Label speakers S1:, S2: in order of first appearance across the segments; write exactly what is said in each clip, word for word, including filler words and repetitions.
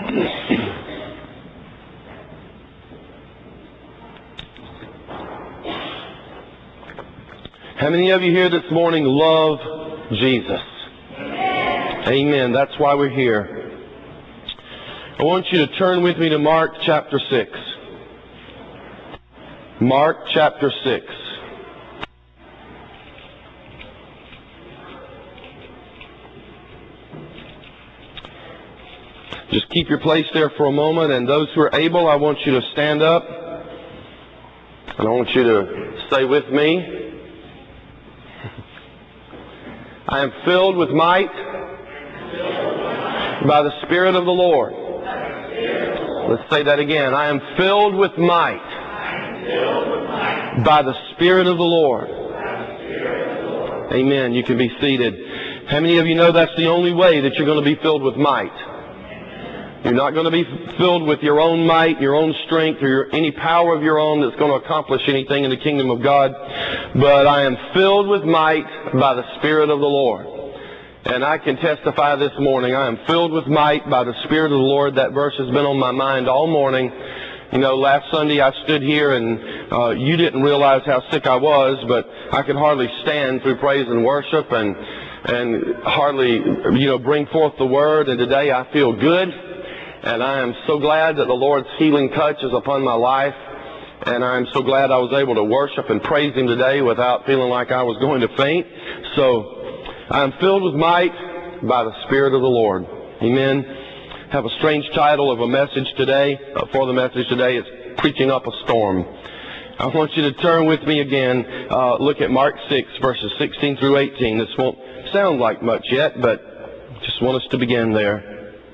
S1: How many of you here this morning love Jesus? Amen. Amen. That's why we're here. I want you to turn with me to Mark chapter six. Mark chapter six. Just keep your place there for a moment, and those who are able, I want you to stand up. And I want you to stay with me. I am filled with might by the Spirit of the Lord. Let's say that again. I am filled with might by the Spirit of the Lord. Amen. You can be seated. How many of you know that's the only way that you're going to be filled with might? You're not going to be filled with your own might, your own strength, or your, any power of your own that's going to accomplish anything in the kingdom of God. But I am filled with might by the Spirit of the Lord. And I can testify this morning, I am filled with might by the Spirit of the Lord. That verse has been on my mind all morning. You know, last Sunday I stood here and uh, you didn't realize how sick I was, but I could hardly stand through praise and worship and, and hardly, you know, bring forth the word. And today I feel good. And I am so glad that the Lord's healing touch is upon my life. And I'm so glad I was able to worship and praise Him today without feeling like I was going to faint. So I'm filled with might by the Spirit of the Lord. Amen. I have a strange title of a message today, uh, for the message today. It's Preaching Up a Storm. I want you to turn with me again. Uh, look at Mark six, verses sixteen through eighteen. This won't sound like much yet, but just want us to begin there.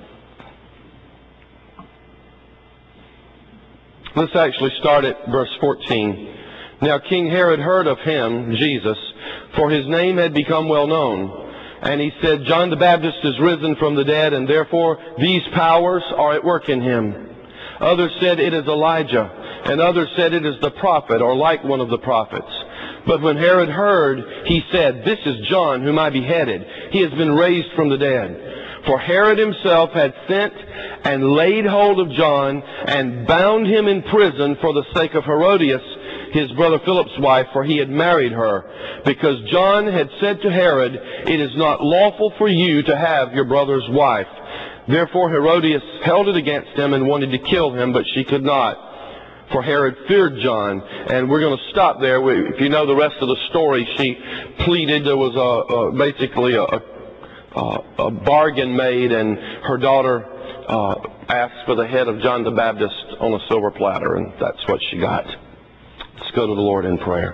S1: Let's actually start at verse fourteen. Now King Herod heard of him, Jesus, for his name had become well known. And he said, John the Baptist is risen from the dead, and therefore these powers are at work in him. Others said, it is Elijah. And others said, it is the prophet, or like one of the prophets. But when Herod heard, he said, this is John whom I beheaded. He has been raised from the dead. For Herod himself had sent and laid hold of John and bound him in prison for the sake of Herodias, his brother Philip's wife, for he had married her. Because John had said to Herod, it is not lawful for you to have your brother's wife. Therefore Herodias held it against him and wanted to kill him, but she could not. For Herod feared John. And we're going to stop there. If you know the rest of the story, she pleaded. There was a, a basically a, a Uh, a bargain made, and her daughter uh, asked for the head of John the Baptist on a silver platter, and that's what she got. Let's go to the Lord in prayer.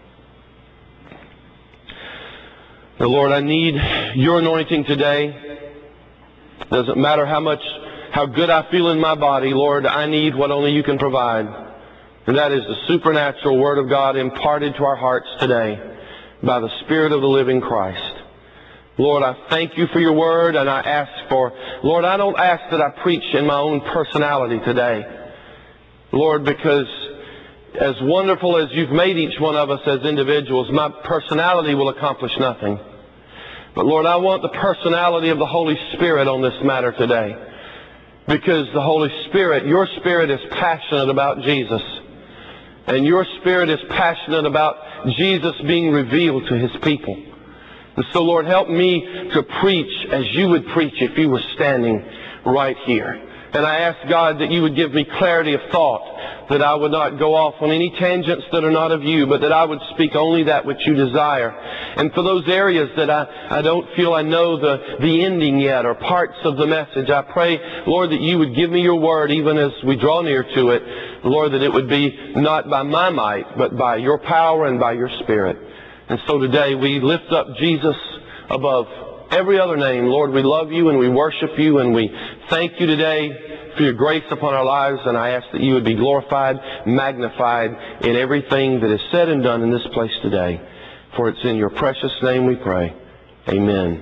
S1: Now, Lord, I need your anointing today. Doesn't matter how much, how good I feel in my body, Lord, I need what only you can provide. And that is the supernatural Word of God imparted to our hearts today by the Spirit of the living Christ. Lord, I thank you for your word, and I ask for, Lord, I don't ask that I preach in my own personality today. Lord, because as wonderful as you've made each one of us as individuals, my personality will accomplish nothing. But Lord, I want the personality of the Holy Spirit on this matter today. Because the Holy Spirit, your Spirit is passionate about Jesus. And your Spirit is passionate about Jesus being revealed to His people. And so, Lord, help me to preach as you would preach if you were standing right here. And I ask, God, that you would give me clarity of thought, that I would not go off on any tangents that are not of you, but that I would speak only that which you desire. And for those areas that I, I don't feel I know the, the ending yet, or parts of the message, I pray, Lord, that you would give me your word even as we draw near to it. Lord, that it would be not by my might, but by your power and by your Spirit. And so today we lift up Jesus above every other name. Lord, we love you and we worship you and we thank you today for your grace upon our lives. And I ask that you would be glorified, magnified in everything that is said and done in this place today. For it's in your precious name we pray. Amen.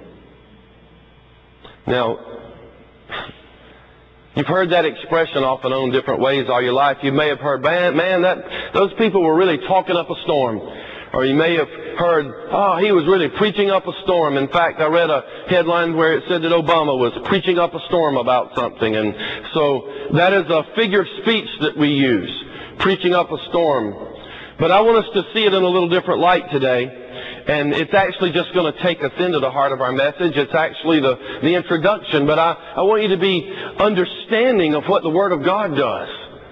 S1: Now, you've heard that expression off and on different ways all your life. You may have heard, man, man that, those people were really talking up a storm. Or you may have heard, oh, he was really preaching up a storm. In fact, I read a headline where it said that Obama was preaching up a storm about something. And so that is a figure of speech that we use, preaching up a storm. But I want us to see it in a little different light today. And it's actually just going to take us into the heart of our message. It's actually the, the introduction. But I, I want you to be understanding of what the Word of God does.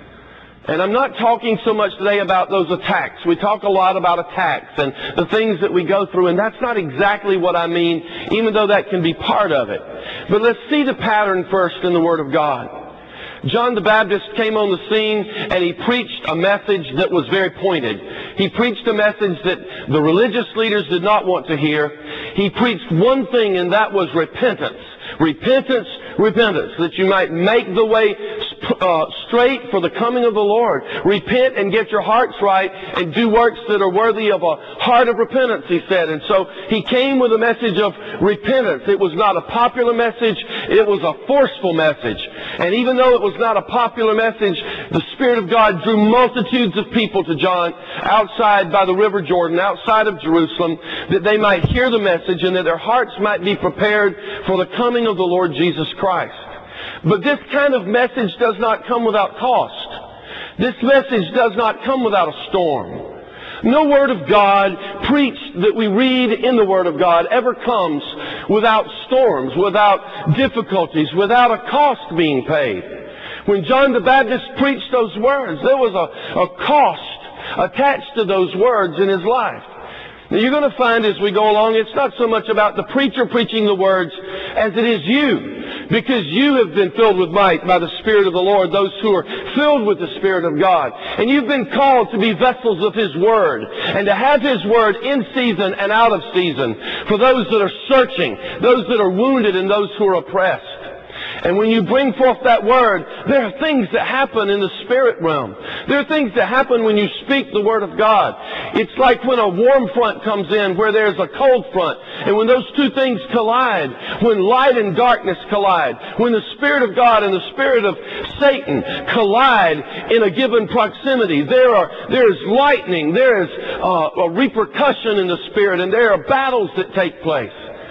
S1: And I'm not talking so much today about those attacks. We talk a lot about attacks and the things that we go through, and that's not exactly what I mean, even though that can be part of it. But let's see the pattern first in the Word of God. John the Baptist came on the scene and he preached a message that was very pointed. He preached a message that the religious leaders did not want to hear. He preached one thing, and that was repentance. Repentance, repentance, that you might make the way uh, straight for the coming of the Lord. Repent and get your hearts right and do works that are worthy of a heart of repentance, he said. And so he came with a message of repentance. It was not a popular message. It was a forceful message. And even though it was not a popular message, the Spirit of God drew multitudes of people to John outside by the River Jordan, outside of Jerusalem, that they might hear the message and that their hearts might be prepared for the coming of the Lord Jesus Christ. But this kind of message does not come without cost. This message does not come without a storm. No Word of God preached that we read in the Word of God ever comes without storms, without difficulties, without a cost being paid. When John the Baptist preached those words, there was a, a cost attached to those words in his life. Now you're going to find as we go along, it's not so much about the preacher preaching the words as it is you. Because you have been filled with might by the Spirit of the Lord, those who are filled with the Spirit of God. And you've been called to be vessels of His Word, and to have His Word in season and out of season for those that are searching, those that are wounded, and those who are oppressed. And when you bring forth that Word, there are things that happen in the spirit realm. There are things that happen when you speak the Word of God. It's like when a warm front comes in where there's a cold front. And when those two things collide, when light and darkness collide, when the Spirit of God and the Spirit of Satan collide in a given proximity, there are there is lightning, there is uh, a repercussion in the Spirit, and there are battles that take place.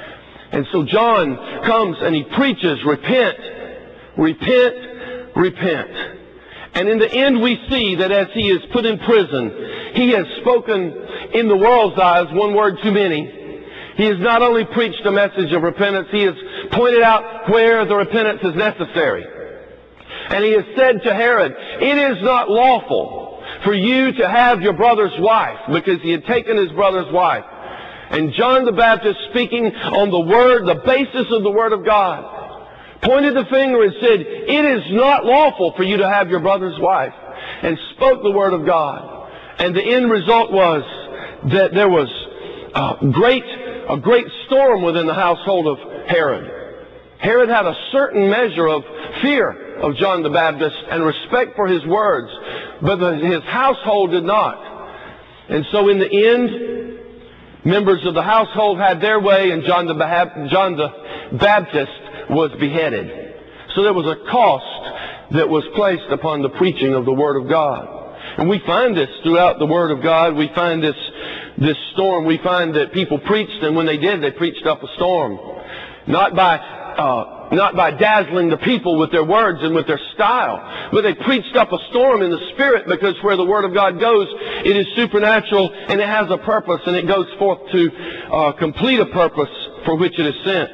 S1: And so John comes and he preaches, repent, repent, repent. And in the end we see that as he is put in prison, he has spoken in the world's eyes one word too many. He has not only preached a message of repentance, he has pointed out where the repentance is necessary. And he has said to Herod, it is not lawful for you to have your brother's wife, because he had taken his brother's wife. And John the Baptist, speaking on the Word, the basis of the Word of God, pointed the finger and said, it is not lawful for you to have your brother's wife, and spoke the Word of God. And the end result was that there was a great, a great storm within the household of Herod. Herod had a certain measure of fear of John the Baptist and respect for his words, but his household did not. And so in the end, members of the household had their way, and John the, John the Baptist was beheaded. So there was a cost that was placed upon the preaching of the Word of God. And we find this throughout the Word of God. We find this, this storm. We find that people preached, and when they did, they preached up a storm. Not by uh, not by dazzling the people with their words and with their style, but they preached up a storm in the Spirit, because where the Word of God goes, it is supernatural, and it has a purpose, and it goes forth to uh, complete a purpose for which it is sent.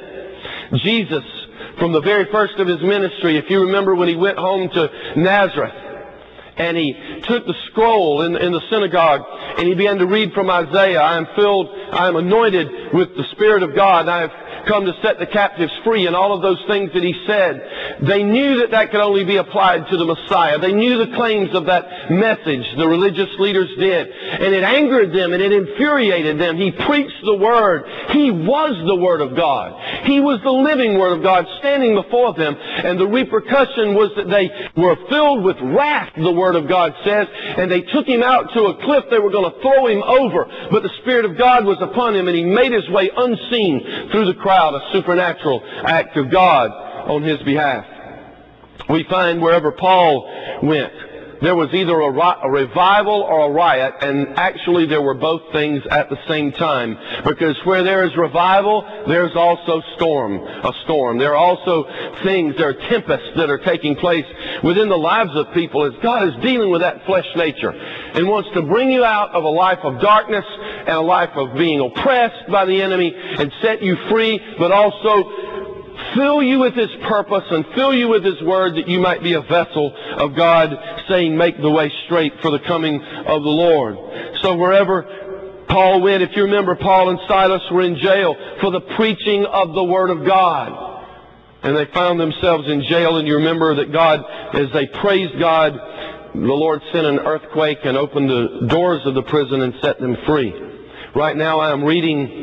S1: Jesus, from the very first of his ministry, if you remember when he went home to Nazareth, and he took the scroll in, in the synagogue, and he began to read from Isaiah, I am filled, I am anointed with the Spirit of God, and I have come to set the captives free, and all of those things that he said. They knew that that could only be applied to the Messiah. They knew the claims of that message, the religious leaders did. And it angered them, and it infuriated them. He preached the Word. He was the Word of God. He was the living Word of God standing before them. And the repercussion was that they were filled with wrath, the Word of God says, and they took him out to a cliff. They were going to throw him over, but the Spirit of God was upon him, and he made his way unseen through the crowd, a supernatural act of God on his behalf. We find wherever Paul went, there was either a, a revival or a riot, and actually there were both things at the same time. Because where there is revival, there's also storm, a storm. There are also things, there are tempests that are taking place within the lives of people as God is dealing with that flesh nature and wants to bring you out of a life of darkness and a life of being oppressed by the enemy and set you free, but also fill you with His purpose and fill you with His Word that you might be a vessel of God, saying, make the way straight for the coming of the Lord. So wherever Paul went, if you remember, Paul and Silas were in jail for the preaching of the Word of God. And they found themselves in jail, and you remember that God, as they praised God, the Lord sent an earthquake and opened the doors of the prison and set them free. Right now I am reading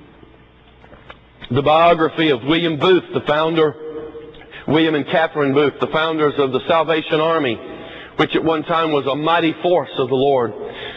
S1: the biography of William Booth, the founder, William and Catherine Booth, the founders of the Salvation Army, which at one time was a mighty force of the Lord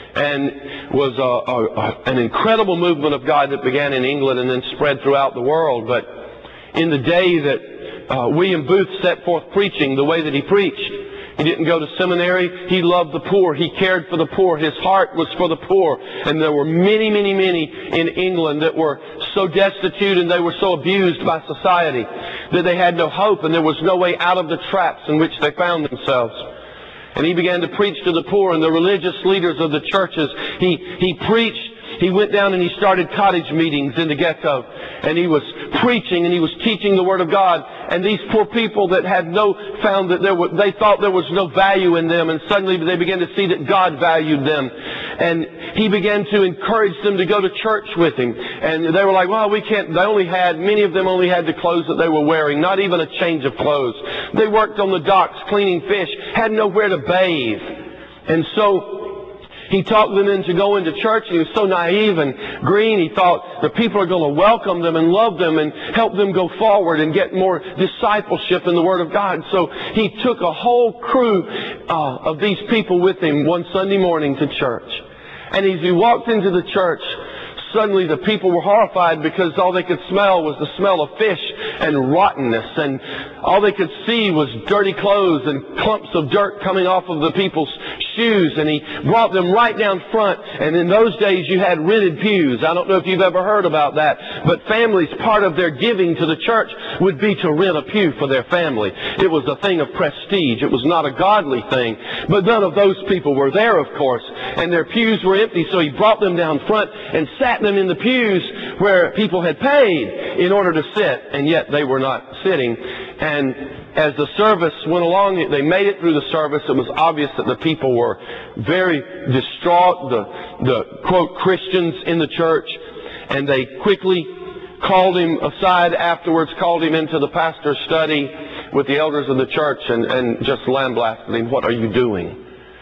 S1: and was a, a, an incredible movement of God that began in England and then spread throughout the world. But in the day that uh, William Booth set forth preaching the way that he preached, he didn't go to seminary. He loved the poor. He cared for the poor. His heart was for the poor. And there were many, many, many in England that were so destitute and they were so abused by society that they had no hope and there was no way out of the traps in which they found themselves. And he began to preach to the poor and the religious leaders of the churches. He, he preached. He went down and he started cottage meetings in the ghetto. And he was preaching and he was teaching the Word of God. And these poor people that had no, found that there were, they thought there was no value in them. And suddenly they began to see that God valued them. And he began to encourage them to go to church with him. And they were like, well, we can't, they only had, many of them only had the clothes that they were wearing, not even a change of clothes. They worked on the docks cleaning fish, had nowhere to bathe. And so he talked them into going to church, and he was so naive and green. He thought the people are going to welcome them and love them and help them go forward and get more discipleship in the Word of God. So he took a whole crew uh, of these people with him one Sunday morning to church. And as he walked into the church, suddenly the people were horrified because all they could smell was the smell of fish and rottenness. And all they could see was dirty clothes and clumps of dirt coming off of the people's shoes. And he brought them right down front. And in those days you had rented pews. I don't know if you've ever heard about that. But families, part of their giving to the church would be to rent a pew for their family. It was a thing of prestige. It was not a godly thing. But none of those people were there, of course. And their pews were empty. So he brought them down front and sat them in the pews where people had paid in order to sit, and yet they were not sitting. And as the service went along, they made it through the service. It was obvious that the people were very distraught, the, the quote, Christians in the church, and they quickly called him aside afterwards, called him into the pastor's study with the elders of the church and, and just lambasted him. What are you doing?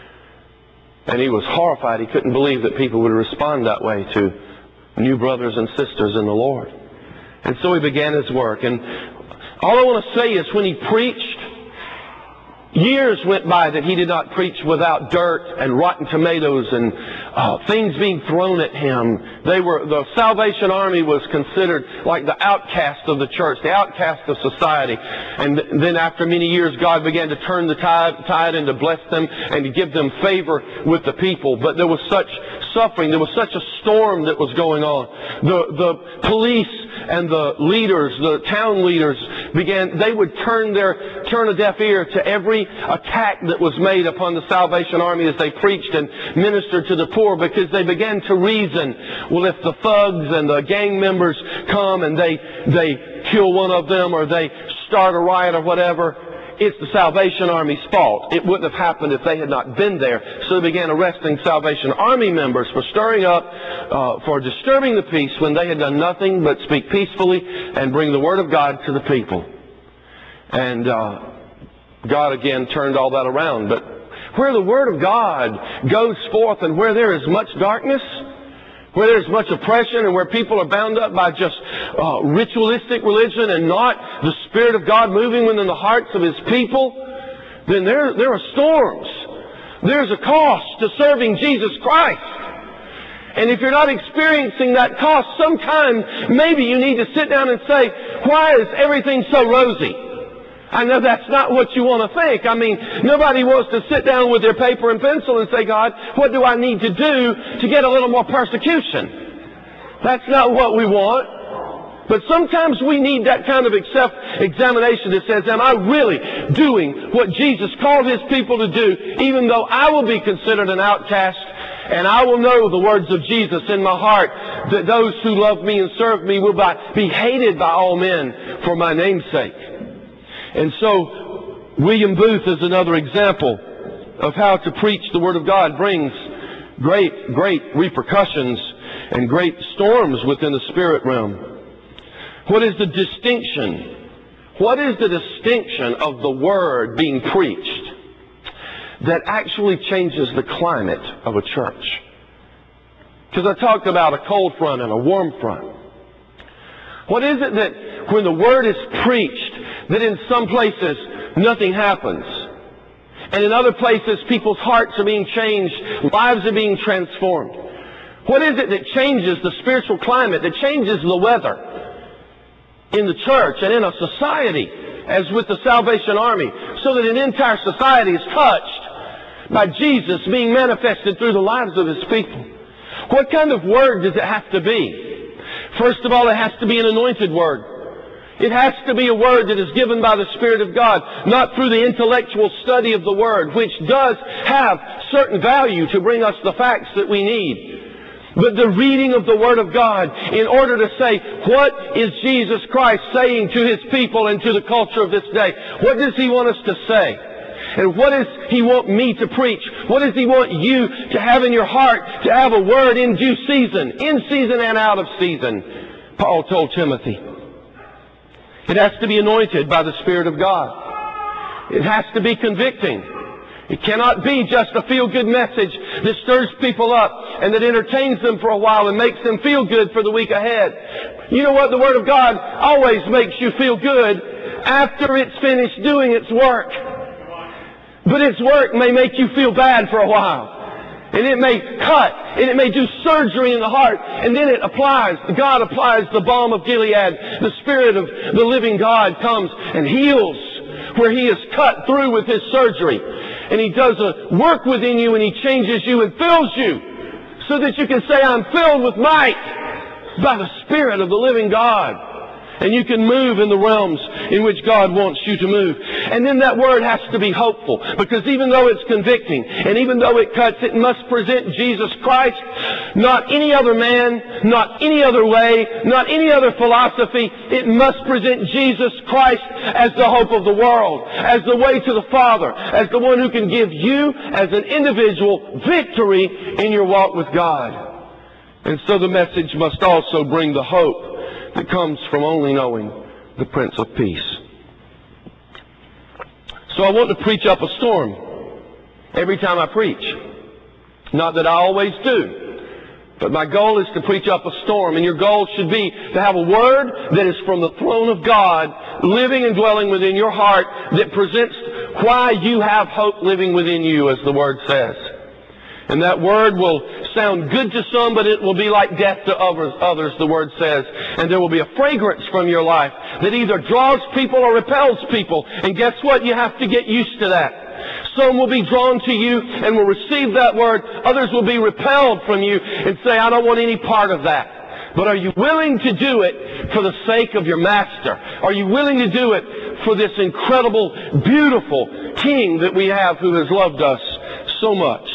S1: And he was horrified. He couldn't believe that people would respond that way to new brothers and sisters in the Lord. And so he began his work. And all I want to say is when he preached, years went by that he did not preach without dirt and rotten tomatoes and uh, things being thrown at him. They were, the Salvation Army was considered like the outcast of the church, the outcast of society. And then after many years, God began to turn the tide, tide and to bless them and to give them favor with the people. But there was such suffering. There was such a storm that was going on. The, the police and the leaders, the town leaders began, they would turn their, turn a deaf ear to every attack that was made upon the Salvation Army as they preached and ministered to the poor, because they began to reason, well, if the thugs and the gang members come and they, they kill one of them or they start a riot or whatever, it's the Salvation Army's fault. It wouldn't have happened if they had not been there. So they began arresting Salvation Army members for stirring up, uh, for disturbing the peace when they had done nothing but speak peacefully and bring the Word of God to the people. And uh, God again turned all that around. But where the Word of God goes forth and where there is much darkness, where there's much oppression and where people are bound up by just uh, ritualistic religion and not the Spirit of God moving within the hearts of His people, then there, there are storms. There's a cost to serving Jesus Christ. And if you're not experiencing that cost, sometime maybe you need to sit down and say, why is everything so rosy? I know that's not what you want to think. I mean, nobody wants to sit down with their paper and pencil and say, God, what do I need to do to get a little more persecution? That's not what we want. But sometimes we need that kind of self-examination that says, am I really doing what Jesus called His people to do, even though I will be considered an outcast, and I will know the words of Jesus in my heart, that those who love me and serve me will be hated by all men for my name's sake. And so, William Booth is another example of how to preach the Word of God brings great, great repercussions and great storms within the spirit realm. What is the distinction? What is the distinction of the Word being preached that actually changes the climate of a church? Because I talked about a cold front and a warm front. What is it that when the Word is preached, that in some places nothing happens, and in other places people's hearts are being changed, lives are being transformed? What is it that changes the spiritual climate, that changes the weather in the church and in a society, as with the Salvation Army, so that an entire society is touched by Jesus being manifested through the lives of His people? What kind of word does it have to be? First of all, it has to be an anointed word. It has to be a word that is given by the Spirit of God, not through the intellectual study of the Word, which does have certain value to bring us the facts that we need. But the reading of the Word of God in order to say, what is Jesus Christ saying to His people and to the culture of this day? What does He want us to say? And what does He want me to preach? What does He want you to have in your heart, to have a word in due season, in season and out of season? Paul told Timothy. It has to be anointed by the Spirit of God. It has to be convicting. It cannot be just a feel-good message that stirs people up and that entertains them for a while and makes them feel good for the week ahead. You know what? The Word of God always makes you feel good after it's finished doing its work. But its work may make you feel bad for a while. And it may cut, and it may do surgery in the heart, and then it applies, God applies the balm of Gilead. The Spirit of the living God comes and heals where He is cut through with His surgery. And He does a work within you, and He changes you and fills you so that you can say, I'm filled with might by the Spirit of the living God. And you can move in the realms in which God wants you to move. And then that word has to be hopeful, because even though it's convicting, and even though it cuts, it must present Jesus Christ, not any other man, not any other way, not any other philosophy. It must present Jesus Christ as the hope of the world, as the way to the Father, as the one who can give you, as an individual, victory in your walk with God. And so the message must also bring the hope that comes from only knowing the Prince of Peace. So I want to preach up a storm every time I preach. Not that I always do, but my goal is to preach up a storm. And your goal should be to have a word that is from the throne of God, living and dwelling within your heart, that presents why you have hope living within you, as the Word says. And that word will sound good to some, but it will be like death to others, the Word says. And there will be a fragrance from your life that either draws people or repels people. And guess what? You have to get used to that. Some will be drawn to you and will receive that word. Others will be repelled from you and say, I don't want any part of that. But are you willing to do it for the sake of your Master? Are you willing to do it for this incredible, beautiful King that we have, who has loved us so much?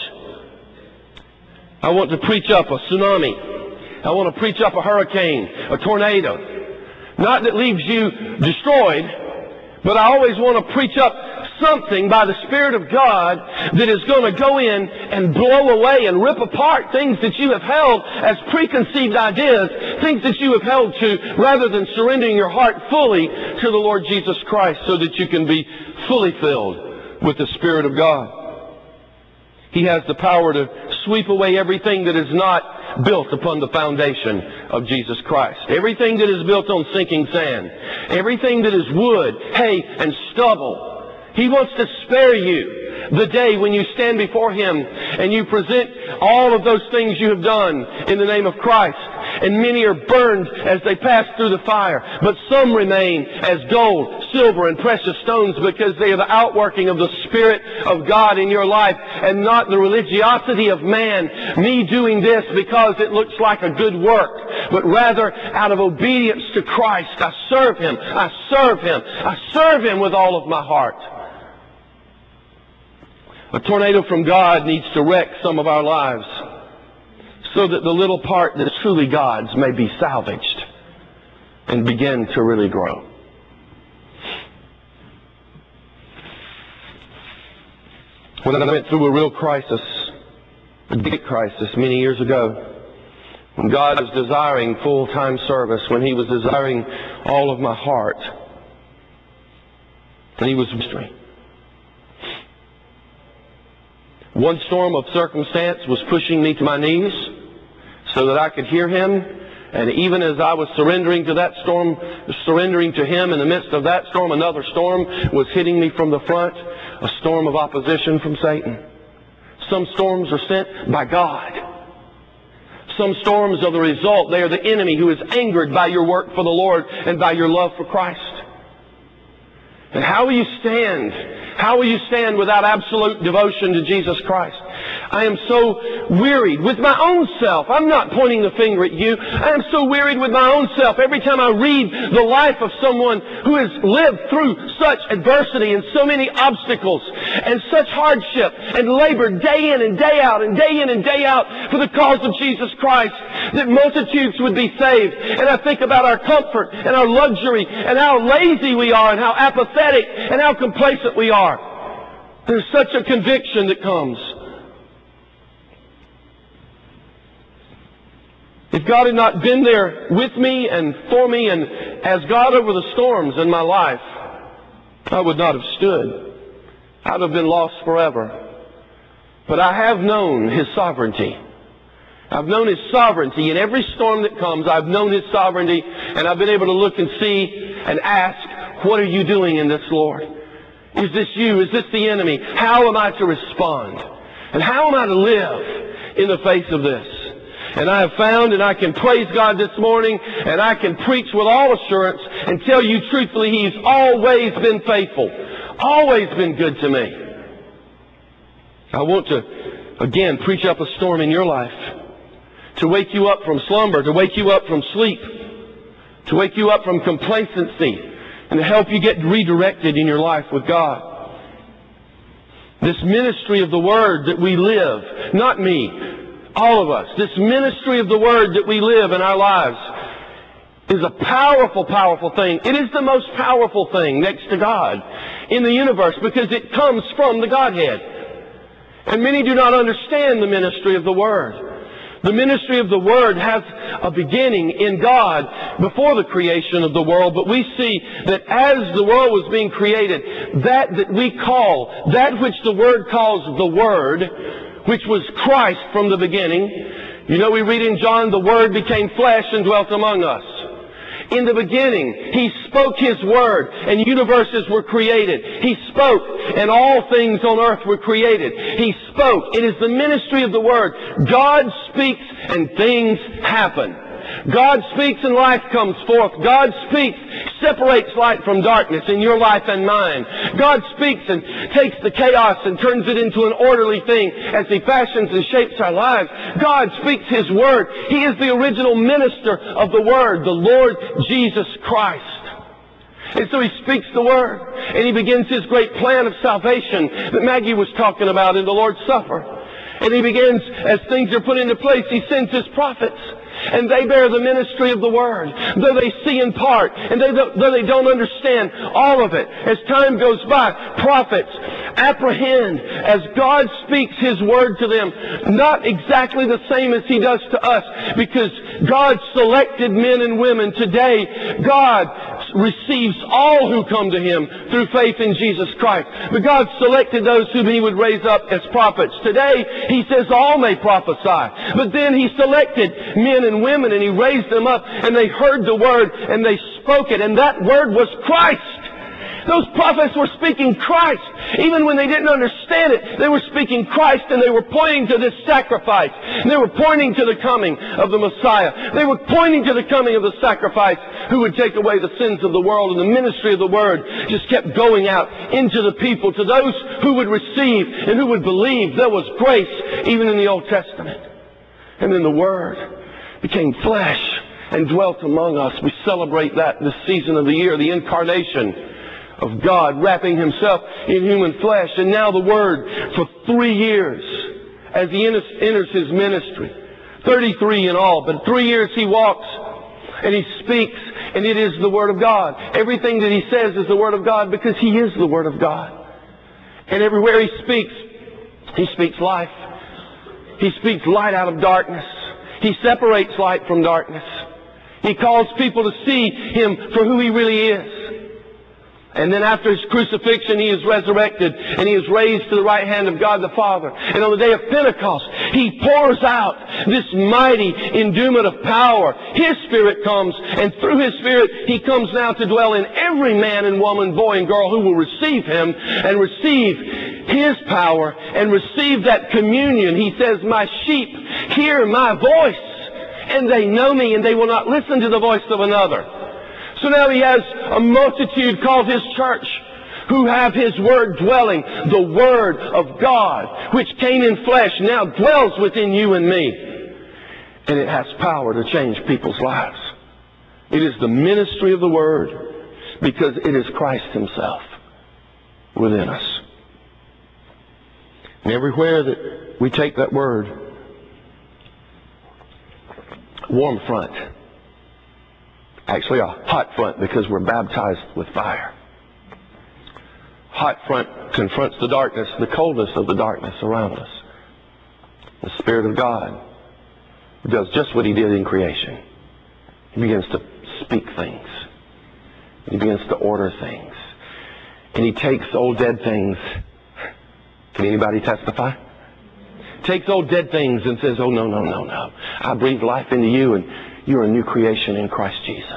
S1: I want to preach up a tsunami. I want to preach up a hurricane, a tornado. Not that leaves you destroyed, but I always want to preach up something by the Spirit of God that is going to go in and blow away and rip apart things that you have held as preconceived ideas, things that you have held to, rather than surrendering your heart fully to the Lord Jesus Christ so that you can be fully filled with the Spirit of God. He has the power to sweep away everything that is not built upon the foundation of Jesus Christ. Everything that is built on sinking sand. Everything that is wood, hay, and stubble. He wants to spare you the day when you stand before Him and you present all of those things you have done in the name of Christ. and many are burned as they pass through the fire. But some remain as gold, silver, and precious stones, because they are the outworking of the Spirit of God in your life, and not the religiosity of man, me doing this because it looks like a good work, but rather out of obedience to Christ. I serve Him. I serve Him. I serve Him with all of my heart. A tornado from God needs to wreck some of our lives so that the little part that is truly God's may be salvaged and begin to really grow. When I went through a real crisis, a big crisis many years ago, when God was desiring full-time service, when He was desiring all of my heart, and He was mystery. One storm of circumstance was pushing me to my knees so that I could hear Him. And even as I was surrendering to that storm, surrendering to Him in the midst of that storm, another storm was hitting me from the front, a storm of opposition from Satan. Some storms are sent by God. Some storms are the result. They are the enemy who is angered by your work for the Lord and by your love for Christ. And how will you stand? How will you stand without absolute devotion to Jesus Christ? I am so wearied with my own self. I'm not pointing the finger at you. I am so wearied with my own self every time I read the life of someone who has lived through such adversity and so many obstacles and such hardship and labored day in and day out and day in and day out for the cause of Jesus Christ, that multitudes would be saved. And I think about our comfort and our luxury and how lazy we are and how apathetic and how complacent we are. There's such a conviction that comes. If God had not been there with me and for me and as God over the storms in my life, I would not have stood. I'd have been lost forever. But I have known His sovereignty. I've known His sovereignty in every storm that comes. I've known His sovereignty, and I've been able to look and see and ask, what are you doing in this, Lord? Is this you? Is this the enemy? How am I to respond? And how am I to live in the face of this? And I have found, and I can praise God this morning, and I can preach with all assurance and tell you truthfully, He's always been faithful, always been good to me. I want to, again, preach up a storm in your life, to wake you up from slumber, to wake you up from sleep, to wake you up from complacency, and to help you get redirected in your life with God. This ministry of the Word that we live, not me, all of us, this ministry of the Word that we live in our lives is a powerful, powerful thing. It is the most powerful thing next to God in the universe because it comes from the Godhead. And many do not understand the ministry of the Word. The ministry of the Word has a beginning in God before the creation of the world, but we see that as the world was being created, that that we call, that which the Word calls the Word, which was Christ from the beginning. You know, we read in John, the Word became flesh and dwelt among us. In the beginning, He spoke His Word, and universes were created. He spoke, and all things on earth were created. He spoke. It is the ministry of the Word. God speaks, and things happen. God speaks and life comes forth. God speaks, separates light from darkness in your life and mine. God speaks and takes the chaos and turns it into an orderly thing as He fashions and shapes our lives. God speaks His Word. He is the original minister of the Word, the Lord Jesus Christ. And so He speaks the Word, and He begins His great plan of salvation that Maggie was talking about in the Lord's Supper. And He begins, as things are put into place, He sends His prophets. And they bear the ministry of the Word, though they see in part, and they don't, though they don't understand all of it. As time goes by, prophets apprehend as God speaks His Word to them, not exactly the same as He does to us, because God selected men and women. Today, God receives all who come to Him through faith in Jesus Christ. But God selected those whom He would raise up as prophets. Today, He says all may prophesy. But then He selected men and women, and He raised them up, and they heard the Word, and they spoke it, and that Word was Christ. Those prophets were speaking Christ. Even when they didn't understand it, they were speaking Christ, and they were pointing to this sacrifice. And they were pointing to the coming of the Messiah. They were pointing to the coming of the sacrifice who would take away the sins of the world. And the ministry of the Word just kept going out into the people, to those who would receive and who would believe. There was grace even in the Old Testament. And then the Word became flesh and dwelt among us. We celebrate that this season of the year, the incarnation of God wrapping Himself in human flesh. And now the Word for three years as He enters His ministry. thirty-three in all, but three years He walks and He speaks, and it is the Word of God. Everything that He says is the Word of God, because He is the Word of God. And everywhere He speaks, He speaks life. He speaks light out of darkness. He separates light from darkness. He calls people to see Him for who He really is. And then after His crucifixion, He is resurrected, and He is raised to the right hand of God the Father. And on the day of Pentecost, He pours out this mighty endowment of power. His Spirit comes, and through His Spirit, He comes now to dwell in every man and woman, boy and girl who will receive Him and receive His power and receive that communion. He says, "My sheep hear my voice, and they know me, and they will not listen to the voice of another." So now He has a multitude called His church, who have His Word dwelling. The Word of God, which came in flesh, now dwells within you and me. And it has power to change people's lives. It is the ministry of the Word, because it is Christ Himself within us. And everywhere that we take that Word, warm front. Actually, a hot front, because we're baptized with fire. Hot front confronts the darkness, the coldness of the darkness around us. The Spirit of God does just what He did in creation. He begins to speak things. He begins to order things. And He takes old dead things. Can anybody testify? Takes old dead things and says, "Oh, no, no, no, no. I breathe life into you, and you're a new creation in Christ Jesus."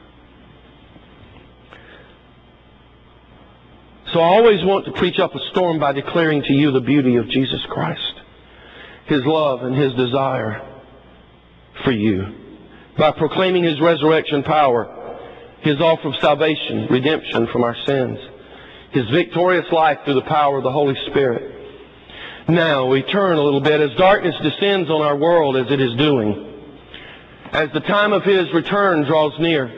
S1: So I always want to preach up a storm by declaring to you the beauty of Jesus Christ, His love and His desire for you, by proclaiming His resurrection power, His offer of salvation, redemption from our sins, His victorious life through the power of the Holy Spirit. Now we turn a little bit as darkness descends on our world, as it is doing. As the time of His return draws near,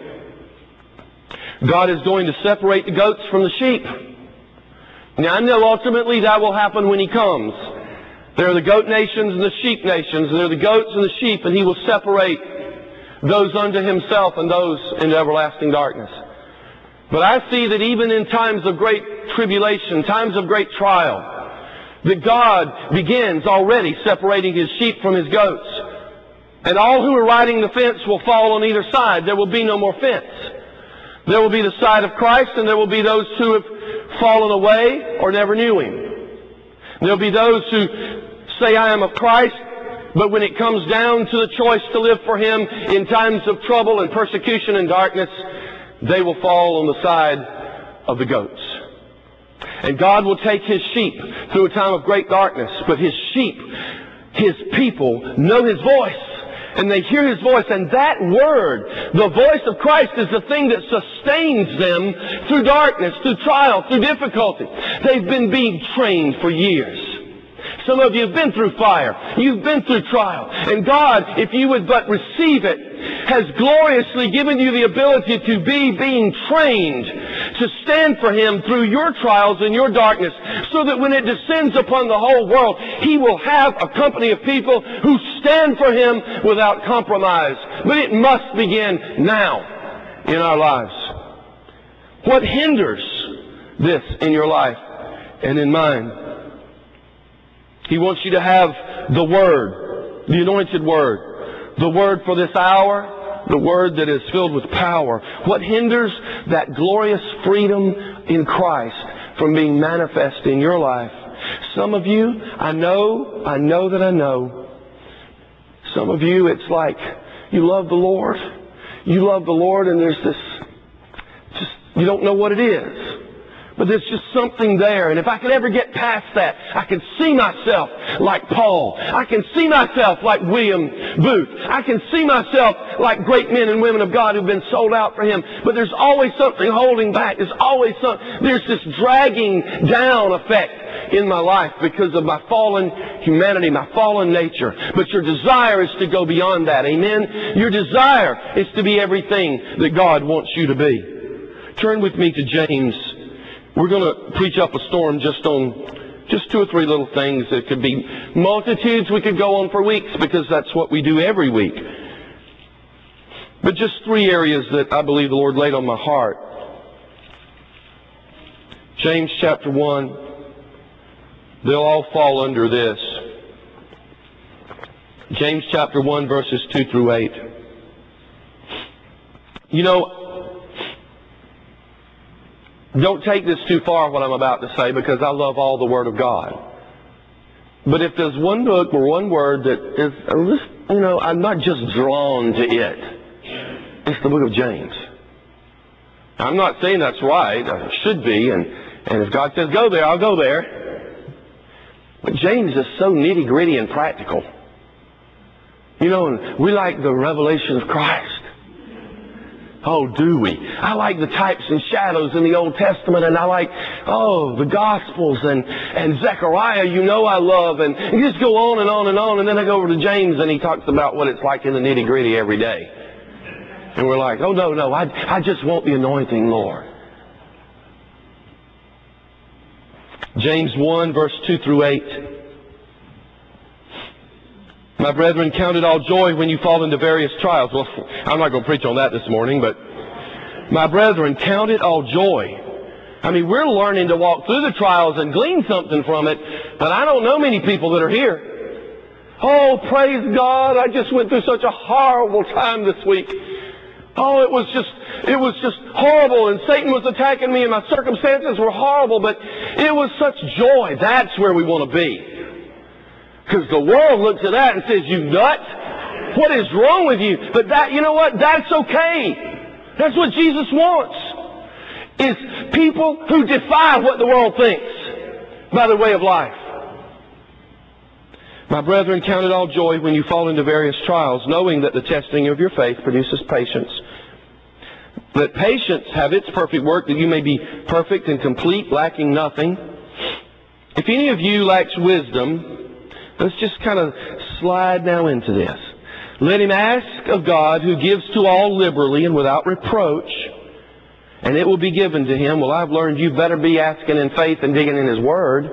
S1: God is going to separate the goats from the sheep. Now I know ultimately that will happen when He comes. There are the goat nations and the sheep nations. There are the goats and the sheep, and He will separate those unto Himself and those into everlasting darkness. But I see that even in times of great tribulation, times of great trial, that God begins already separating His sheep from His goats. And all who are riding the fence will fall on either side. There will be no more fence. There will be the side of Christ, and there will be those who have fallen away or never knew Him. There will be those who say, "I am of Christ," but when it comes down to the choice to live for Him in times of trouble and persecution and darkness, they will fall on the side of the goats. And God will take His sheep through a time of great darkness, but His sheep, His people, know His voice. And they hear His voice, and that Word, the voice of Christ, is the thing that sustains them through darkness, through trial, through difficulty. They've been being trained for years. Some of you have been through fire. You've been through trial. And God, if you would but receive it, has gloriously given you the ability to be being trained to stand for Him through your trials and your darkness, so that when it descends upon the whole world, He will have a company of people who stand for Him without compromise. But it must begin now in our lives. What hinders this in your life and in mine? He wants you to have the Word, the anointed Word, the Word for this hour, the Word that is filled with power. What hinders that glorious freedom in Christ from being manifest in your life? Some of you, I know, I know that I know, some of you, it's like you love the Lord. You love the Lord, and there's this, just, you don't know what it is. But there's just something there. And if I could ever get past that, I could see myself like Paul. I can see myself like William Booth. I can see myself like great men and women of God who've been sold out for Him. But there's always something holding back. There's always some, there's this dragging down effect in my life because of my fallen humanity, my fallen nature. But your desire is to go beyond that. Amen? Your desire is to be everything that God wants you to be. Turn with me to James. We're going to preach up a storm just on just two or three little things. It could be multitudes. We could go on for weeks because that's what we do every week. But just three areas that I believe the Lord laid on my heart. James chapter one. They'll all fall under this. James chapter one, verses two through eight. You know, don't take this too far, what I'm about to say, because I love all the Word of God. But if there's one book or one word that is, you know, I'm not just drawn to it, it's the book of James. I'm not saying that's right. It should be. And, and if God says go there, I'll go there. But James is so nitty-gritty and practical. You know, and we like the revelation of Christ. Oh, do we? I like the types and shadows in the Old Testament, and I like, oh, the Gospels and, and Zechariah, you know I love, and you just go on and on and on, and then I go over to James, and he talks about what it's like in the nitty-gritty every day. And we're like, oh, no, no, I, I just want the anointing, Lord. James one, verse two through eight. My brethren, count it all joy when you fall into various trials. Well, I'm not going to preach on that this morning, but my brethren, count it all joy. I mean, we're learning to walk through the trials and glean something from it, but I don't know many people that are here. Oh, praise God, I just went through such a horrible time this week. Oh, it was just, it was just horrible, and Satan was attacking me, and my circumstances were horrible, but it was such joy. That's where we want to be. Because the world looks at that and says, you nut? What is wrong with you? But that, you know what? That's okay. That's what Jesus wants. Is people who defy what the world thinks by their way of life. My brethren, count it all joy when you fall into various trials, knowing that the testing of your faith produces patience. Let patience have its perfect work, that you may be perfect and complete, lacking nothing. If any of you lacks wisdom, let's just kind of slide now into this. Let him ask of God, who gives to all liberally and without reproach, and it will be given to him. Well, I've learned you better be asking in faith and digging in His Word.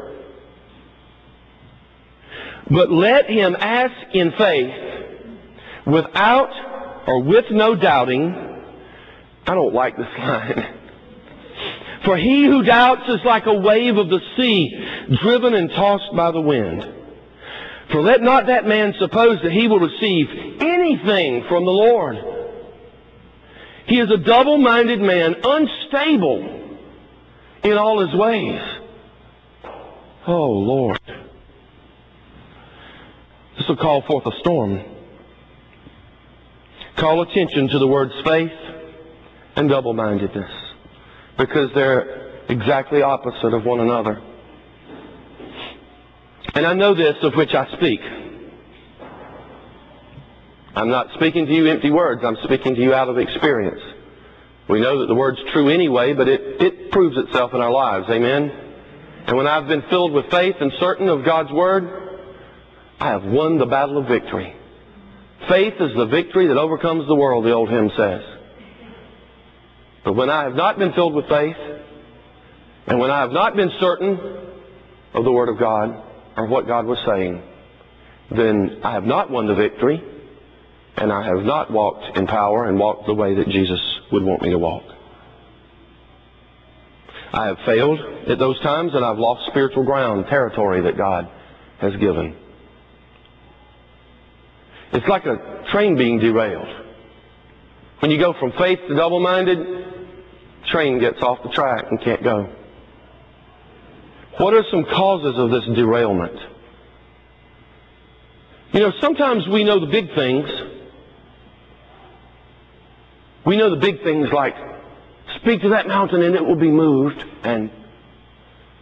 S1: But let him ask in faith, without or with no doubting. I don't like this line. For he who doubts is like a wave of the sea, driven and tossed by the wind. For let not that man suppose that he will receive anything from the Lord. He is a double-minded man, unstable in all his ways. Oh, Lord. This will call forth a storm. Call attention to the words faith and double-mindedness, because they're exactly opposite of one another. And I know this of which I speak. I'm not speaking to you empty words. I'm speaking to you out of experience. We know that the word's true anyway, but it, it proves itself in our lives. Amen? And when I've been filled with faith and certain of God's Word, I have won the battle of victory. Faith is the victory that overcomes the world, the old hymn says. But when I have not been filled with faith, and when I have not been certain of the Word of God, or what God was saying, then I have not won the victory, and I have not walked in power and walked the way that Jesus would want me to walk. I have failed at those times, and I've lost spiritual ground, territory that God has given. It's like a train being derailed. When you go from faith to double-minded, train gets off the track and can't go. What are some causes of this derailment? You know, sometimes we know the big things. We know the big things like, speak to that mountain and it will be moved. And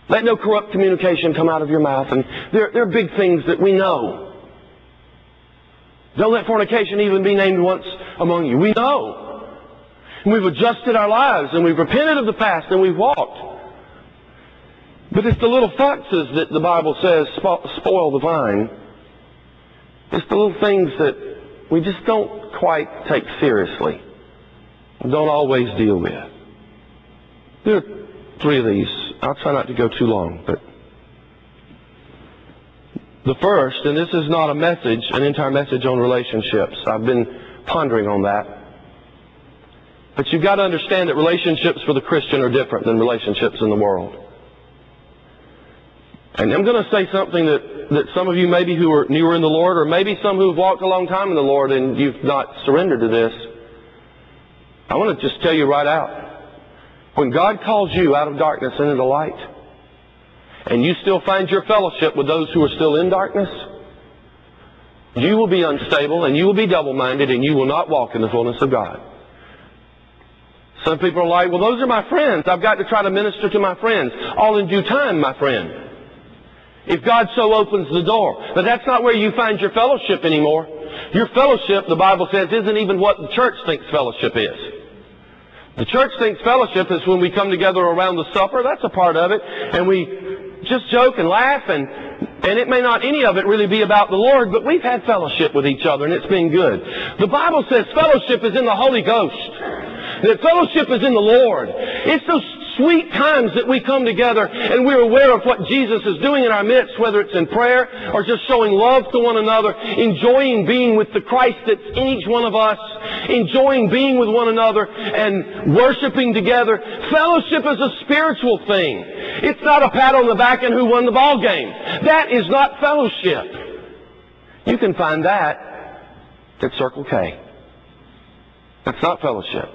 S1: Let no corrupt communication come out of your mouth. And there, there are big things that we know. Don't let fornication even be named once among you. We know. And we've adjusted our lives, and we've repented of the past, and we've walked. But it's the little foxes that the Bible says spoil the vine. It's the little things that we just don't quite take seriously, don't always deal with. There are three of these. I'll try not to go too long, but the first, and this is not a message, an entire message on relationships. I've been pondering on that. But you've got to understand that relationships for the Christian are different than relationships in the world. And I'm going to say something that, that some of you maybe who are newer in the Lord, or maybe some who have walked a long time in the Lord and you've not surrendered to this. I want to just tell you right out. When God calls you out of darkness into the light, and you still find your fellowship with those who are still in darkness, you will be unstable and you will be double-minded and you will not walk in the fullness of God. Some people are like, well, those are my friends. I've got to try to minister to my friends. All in due time, my friend. If God so opens the door. But that's not where you find your fellowship anymore. Your fellowship, the Bible says, isn't even what the church thinks fellowship is. The church thinks fellowship is when we come together around the supper. That's a part of it. And we just joke and laugh, and, and it may not any of it really be about the Lord, but we've had fellowship with each other, and it's been good. The Bible says fellowship is in the Holy Ghost. That fellowship is in the Lord. It's those sweet times that we come together and we're aware of what Jesus is doing in our midst, whether it's in prayer or just showing love to one another, enjoying being with the Christ that's in each one of us, enjoying being with one another and worshiping together. Fellowship is a spiritual thing. It's not a pat on the back and who won the ball game. That is not fellowship. You can find that at Circle K. That's not fellowship.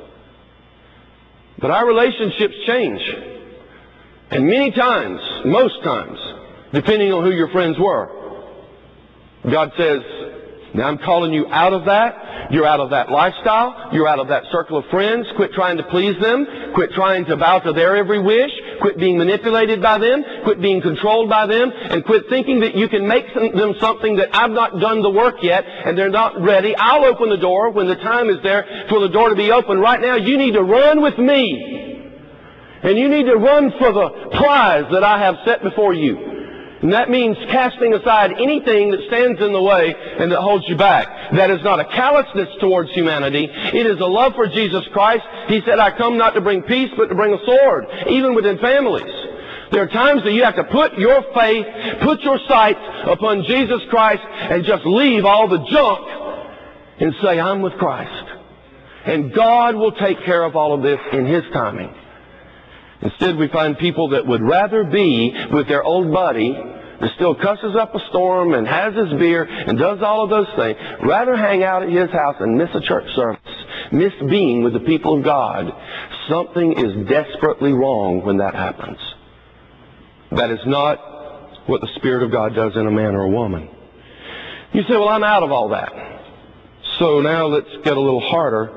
S1: But our relationships change. And many times, most times, depending on who your friends were, God says, now I'm calling you out of that. You're out of that lifestyle. You're out of that circle of friends. Quit trying to please them. Quit trying to bow to their every wish. Quit being manipulated by them. Quit being controlled by them. And quit thinking that you can make them something that I've not done the work yet and they're not ready. I'll open the door when the time is there for the door to be open. Right now, you need to run with me. And you need to run for the prize that I have set before you. And that means casting aside anything that stands in the way and that holds you back. That is not a callousness towards humanity. It is a love for Jesus Christ. He said, I come not to bring peace, but to bring a sword, even within families. There are times that you have to put your faith, put your sights upon Jesus Christ and just leave all the junk and say, I'm with Christ. And God will take care of all of this in His timing. Instead, we find people that would rather be with their old buddy that still cusses up a storm and has his beer and does all of those things, rather hang out at his house and miss a church service, miss being with the people of God. Something is desperately wrong when that happens. That is not what the Spirit of God does in a man or a woman. You say, well, I'm out of all that. So now let's get a little harder.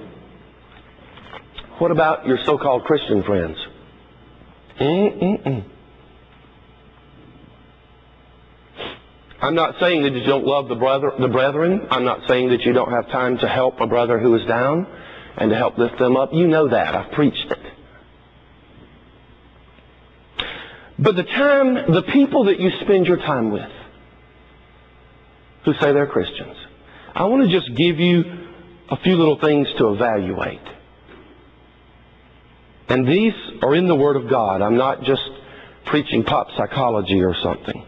S1: What about your so-called Christian friends? Mm-mm-mm. I'm not saying that you don't love the brother, the brethren. I'm not saying that you don't have time to help a brother who is down and to help lift them up. You know that. I've preached it. But the time, the people that you spend your time with, who say they're Christians, I want to just give you a few little things to evaluate. And these are in the Word of God. I'm not just preaching pop psychology or something.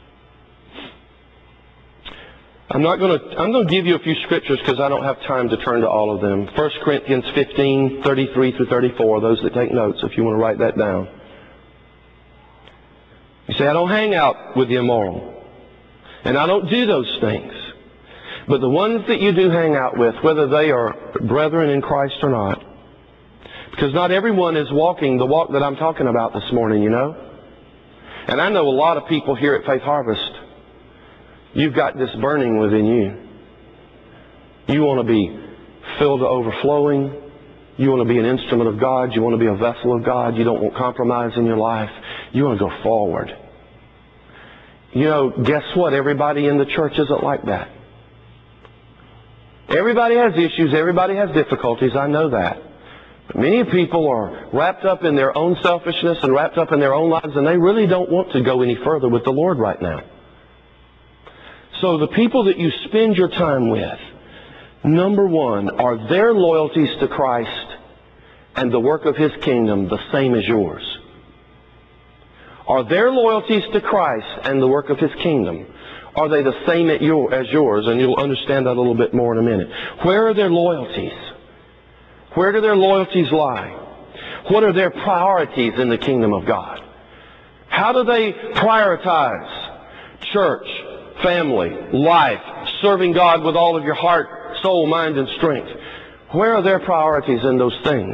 S1: I'm not going to, I'm going to give you a few scriptures because I don't have time to turn to all of them. First Corinthians fifteen, thirty-three through thirty-four, those that take notes, if you want to write that down. You say, I don't hang out with the immoral. And I don't do those things. But the ones that you do hang out with, whether they are brethren in Christ or not, because not everyone is walking the walk that I'm talking about this morning, you know. And I know a lot of people here at Faith Harvest, you've got this burning within you. You want to be filled to overflowing. You want to be an instrument of God. You want to be a vessel of God. You don't want compromise in your life. You want to go forward. You know, guess what? Everybody in the church isn't like that. Everybody has issues. Everybody has difficulties. I know that. But many people are wrapped up in their own selfishness and wrapped up in their own lives, and they really don't want to go any further with the Lord right now. So the people that you spend your time with, number one, are their loyalties to Christ and the work of His kingdom the same as yours? Are their loyalties to Christ and the work of His kingdom, are they the same as yours? And you'll understand that a little bit more in a minute. Where are their loyalties? Where do their loyalties lie? What are their priorities in the kingdom of God? How do they prioritize church, family, life, serving God with all of your heart, soul, mind, and strength? Where are their priorities in those things?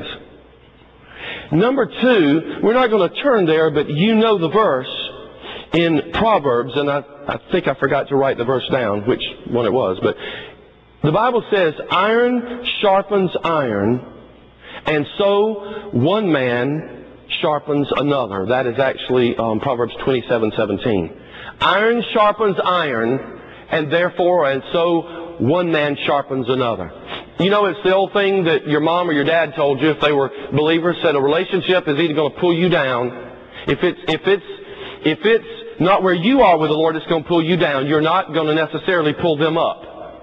S1: Number two, we're not going to turn there, but you know the verse in Proverbs, and I, I think I forgot to write the verse down, which one it was, but the Bible says, iron sharpens iron, and so one man sharpens another. That is actually um, Proverbs twenty-seven seventeen. Iron sharpens iron, and therefore, and so one man sharpens another. You know, it's the old thing that your mom or your dad told you if they were believers, said a relationship is either going to pull you down. If it's, if it's, if it's not where you are with the Lord, it's going to pull you down. You're not going to necessarily pull them up.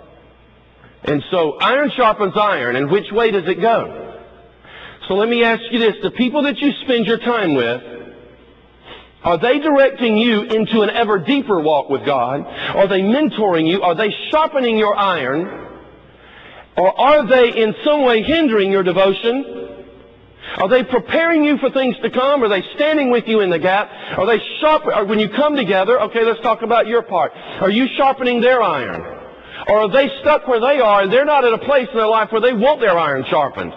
S1: And so iron sharpens iron, and which way does it go? So let me ask you this. The people that you spend your time with, are they directing you into an ever deeper walk with God? Are they mentoring you? Are they sharpening your iron? Or are they in some way hindering your devotion? Are they preparing you for things to come? Are they standing with you in the gap? Are they sharp? Or when you come together, okay, let's talk about your part. Are you sharpening their iron? Or are they stuck where they are and they're not at a place in their life where they want their iron sharpened?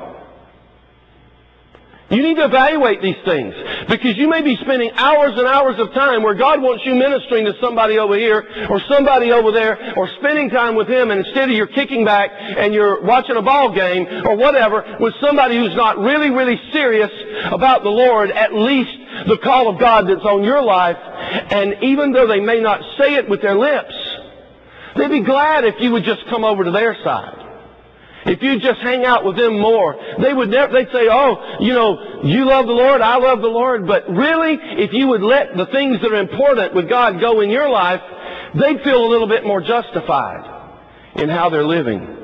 S1: You need to evaluate these things, because you may be spending hours and hours of time where God wants you ministering to somebody over here or somebody over there, or spending time with Him, and instead of you're kicking back and you're watching a ball game or whatever with somebody who's not really, really serious about the Lord, at least the call of God that's on your life. And even though they may not say it with their lips, they'd be glad if you would just come over to their side. If you just hang out with them more, they would never, they'd say, oh, you know, you love the Lord, I love the Lord. But really, if you would let the things that are important with God go in your life, they'd feel a little bit more justified in how they're living.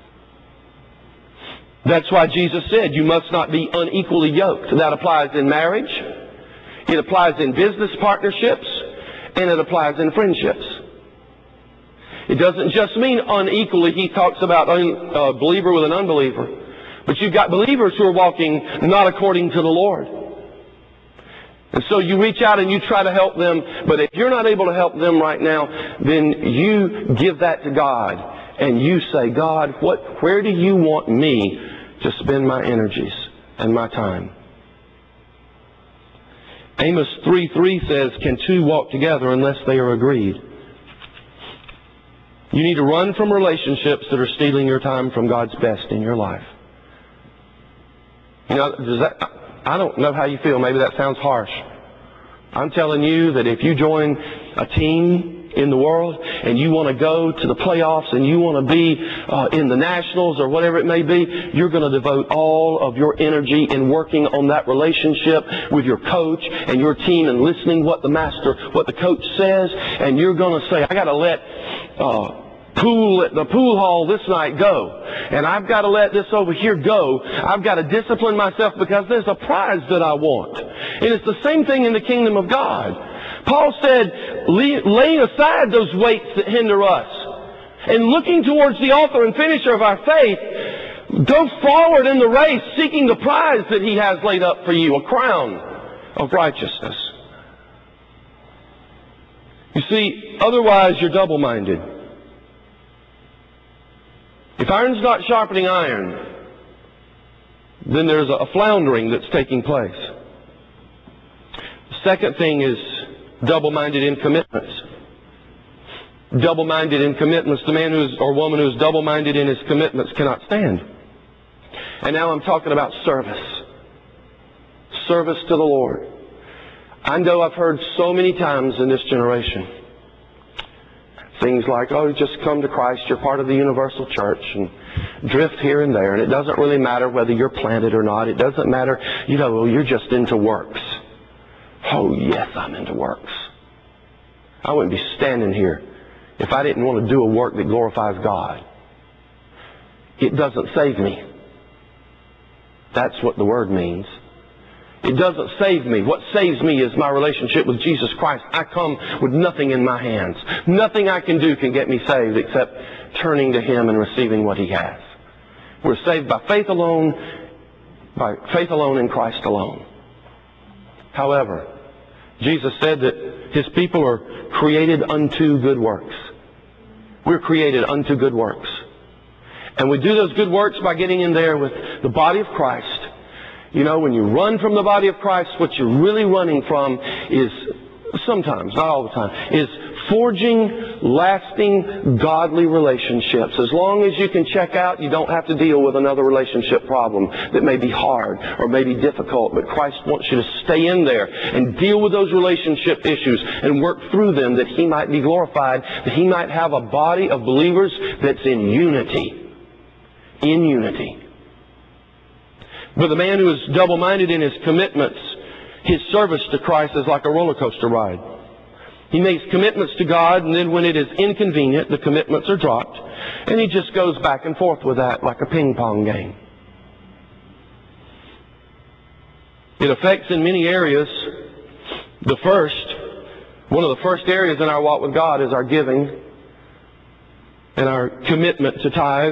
S1: That's why Jesus said, you must not be unequally yoked. That applies in marriage, it applies in business partnerships, and it applies in friendships. It doesn't just mean unequally. He talks about a believer with an unbeliever. But you've got believers who are walking not according to the Lord. And so you reach out and you try to help them. But if you're not able to help them right now, then you give that to God. And you say, God, what, where do you want me to spend my energies and my time? Amos three three says, can two walk together unless they are agreed? You need to run from relationships that are stealing your time from God's best in your life. You know, does that, I don't know how you feel. Maybe that sounds harsh. I'm telling you that if you join a team in the world and you want to go to the playoffs and you want to be uh, in the Nationals or whatever it may be, you're going to devote all of your energy in working on that relationship with your coach and your team and listening what the master, what the coach says, and you're going to say, I got to let uh, pool at the pool hall this night go, and I've got to let this over here go. I've got to discipline myself because there's a prize that I want. And it's the same thing in the kingdom of God. Paul said, laying aside those weights that hinder us and looking towards the author and finisher of our faith, go forward in the race seeking the prize that He has laid up for you, a crown of righteousness. You see, otherwise you're double-minded. If iron's not sharpening iron, then there's a floundering that's taking place. The second thing is double-minded in commitments. Double-minded in commitments. The man who's, or woman who's double-minded in his commitments cannot stand. And now I'm talking about service. Service to the Lord. I know I've heard so many times in this generation things like, oh, just come to Christ, you're part of the universal church, and drift here and there, and it doesn't really matter whether you're planted or not. It doesn't matter, you know, well, you're just into works. Oh, yes, I'm into works. I wouldn't be standing here if I didn't want to do a work that glorifies God. It doesn't save me. That's what the word means. It doesn't save me. What saves me is my relationship with Jesus Christ. I come with nothing in my hands. Nothing I can do can get me saved except turning to Him and receiving what He has. We're saved by faith alone, by faith alone in Christ alone. However, Jesus said that His people are created unto good works. We're created unto good works. And we do those good works by getting in there with the body of Christ. You know, when you run from the body of Christ, what you're really running from is, sometimes, not all the time, is forging lasting godly relationships. As long as you can check out, you don't have to deal with another relationship problem that may be hard or may be difficult. But Christ wants you to stay in there and deal with those relationship issues and work through them that He might be glorified, that He might have a body of believers that's in unity. In unity. But the man who is double-minded in his commitments, his service to Christ is like a roller coaster ride. He makes commitments to God, and then when it is inconvenient, the commitments are dropped, and he just goes back and forth with that like a ping pong game. It affects in many areas. The first, one of the first areas in our walk with God is our giving and our commitment to tithe.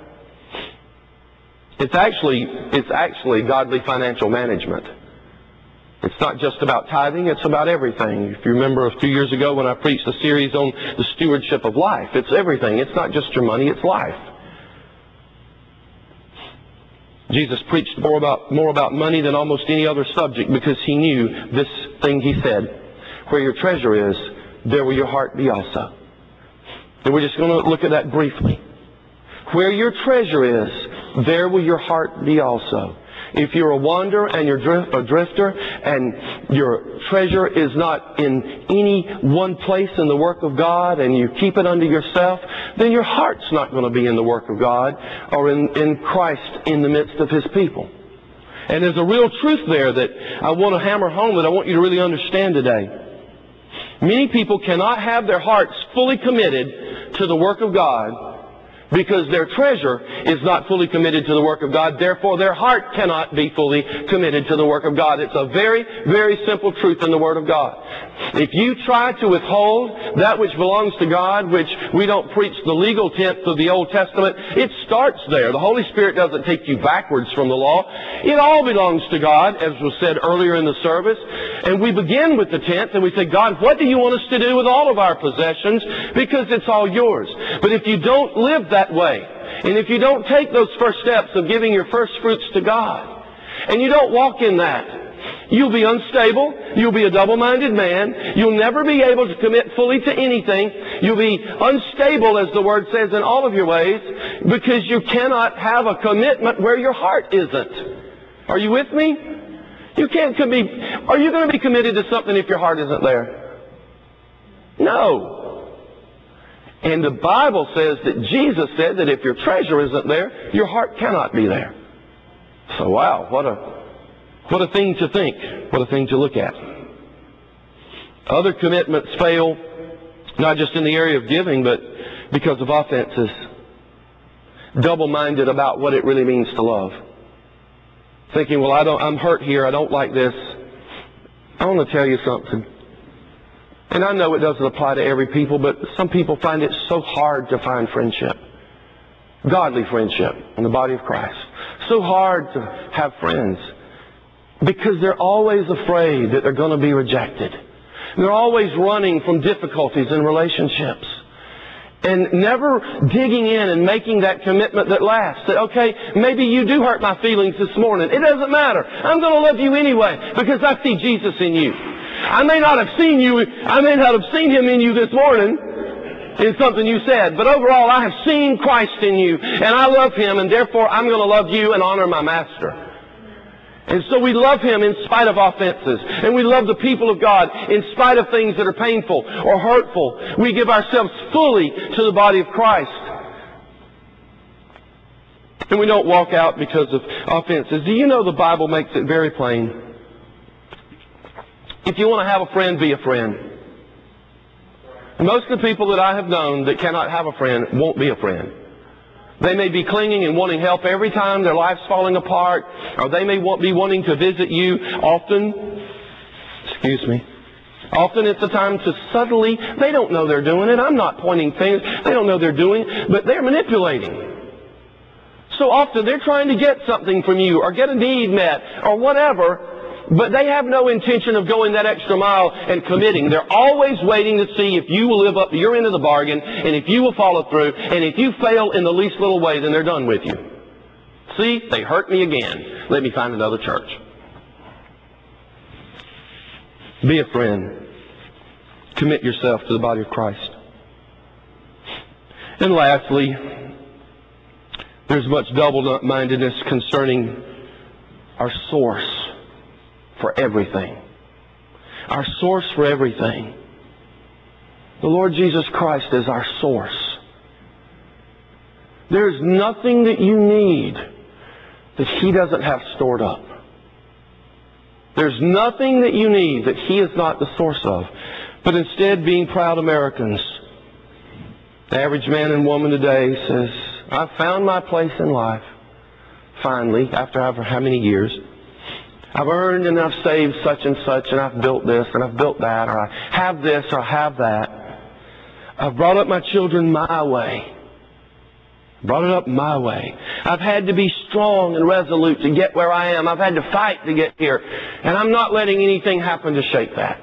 S1: It's actually, it's actually godly financial management. It's not just about tithing, it's about everything. If you remember a few years ago when I preached a series on the stewardship of life, it's everything. It's not just your money, it's life. Jesus preached more about, more about money than almost any other subject because He knew this thing He said, where your treasure is, there will your heart be also. And we're just going to look at that briefly. Where your treasure is, there will your heart be also. If you're a wanderer and you're a drifter and your treasure is not in any one place in the work of God and you keep it unto yourself, then your heart's not going to be in the work of God or in, in Christ in the midst of His people. And there's a real truth there that I want to hammer home that I want you to really understand today. Many people cannot have their hearts fully committed to the work of God because their treasure is not fully committed to the work of God. Therefore, their heart cannot be fully committed to the work of God. It's a very, very simple truth in the Word of God. If you try to withhold that which belongs to God, which we don't preach the legal tenth of the Old Testament, it starts there. The Holy Spirit doesn't take you backwards from the law. It all belongs to God, as was said earlier in the service. And we begin with the tenth, and we say, God, what do you want us to do with all of our possessions? Because it's all yours. But if you don't live that way, and if you don't take those first steps of giving your first fruits to God, and you don't walk in that, you'll be unstable, you'll be a double-minded man, you'll never be able to commit fully to anything, you'll be unstable, as the Word says, in all of your ways, because you cannot have a commitment where your heart isn't. Are you with me? You can't be, are you going to be committed to something if your heart isn't there? No. And the Bible says that Jesus said that if your treasure isn't there, your heart cannot be there. So wow, what a what a thing to think, what a thing to look at. Other commitments fail, not just in the area of giving, but because of offenses. Double-minded about what it really means to love. Thinking, well, I don't, I'm hurt here, I don't like this. I want to tell you something. And I know it doesn't apply to every people, but some people find it so hard to find friendship. Godly friendship in the body of Christ. So hard to have friends. Because they're always afraid that they're going to be rejected. They're always running from difficulties in relationships. And never digging in and making that commitment that lasts. That, okay, maybe you do hurt my feelings this morning. It doesn't matter. I'm going to love you anyway because I see Jesus in you. I may not have seen you, I may not have seen Him in you this morning in something you said, but overall I have seen Christ in you and I love Him and therefore I'm going to love you and honor my Master. And so we love Him in spite of offenses. And we love the people of God in spite of things that are painful or hurtful. We give ourselves fully to the body of Christ. And we don't walk out because of offenses. Do you know the Bible makes it very plain? If you want to have a friend, be a friend. And most of the people that I have known that cannot have a friend won't be a friend. They may be clinging and wanting help every time their life's falling apart, or they may want, be wanting to visit you. Often, excuse me, often it's a time to subtly, they don't know they're doing it. I'm not pointing fingers. They don't know they're doing it, but they're manipulating. So often they're trying to get something from you or get a need met or whatever, but they have no intention of going that extra mile and committing. They're always waiting to see if you will live up to your end of the bargain and if you will follow through. And if you fail in the least little way, then they're done with you. See, they hurt me again. Let me find another church. Be a friend. Commit yourself to the body of Christ. And lastly, there's much double-mindedness concerning our source for everything. Our source for everything. The Lord Jesus Christ is our source. There's nothing that you need that He doesn't have stored up. There's nothing that you need that He is not the source of. But instead, being proud Americans, the average man and woman today says, I've found my place in life, finally, after however how many years. I've earned and I've saved such and such, and I've built this and I've built that, or I have this or I have that. I've brought up my children my way. Brought it up my way. I've had to be strong and resolute to get where I am. I've had to fight to get here. And I'm not letting anything happen to shake that.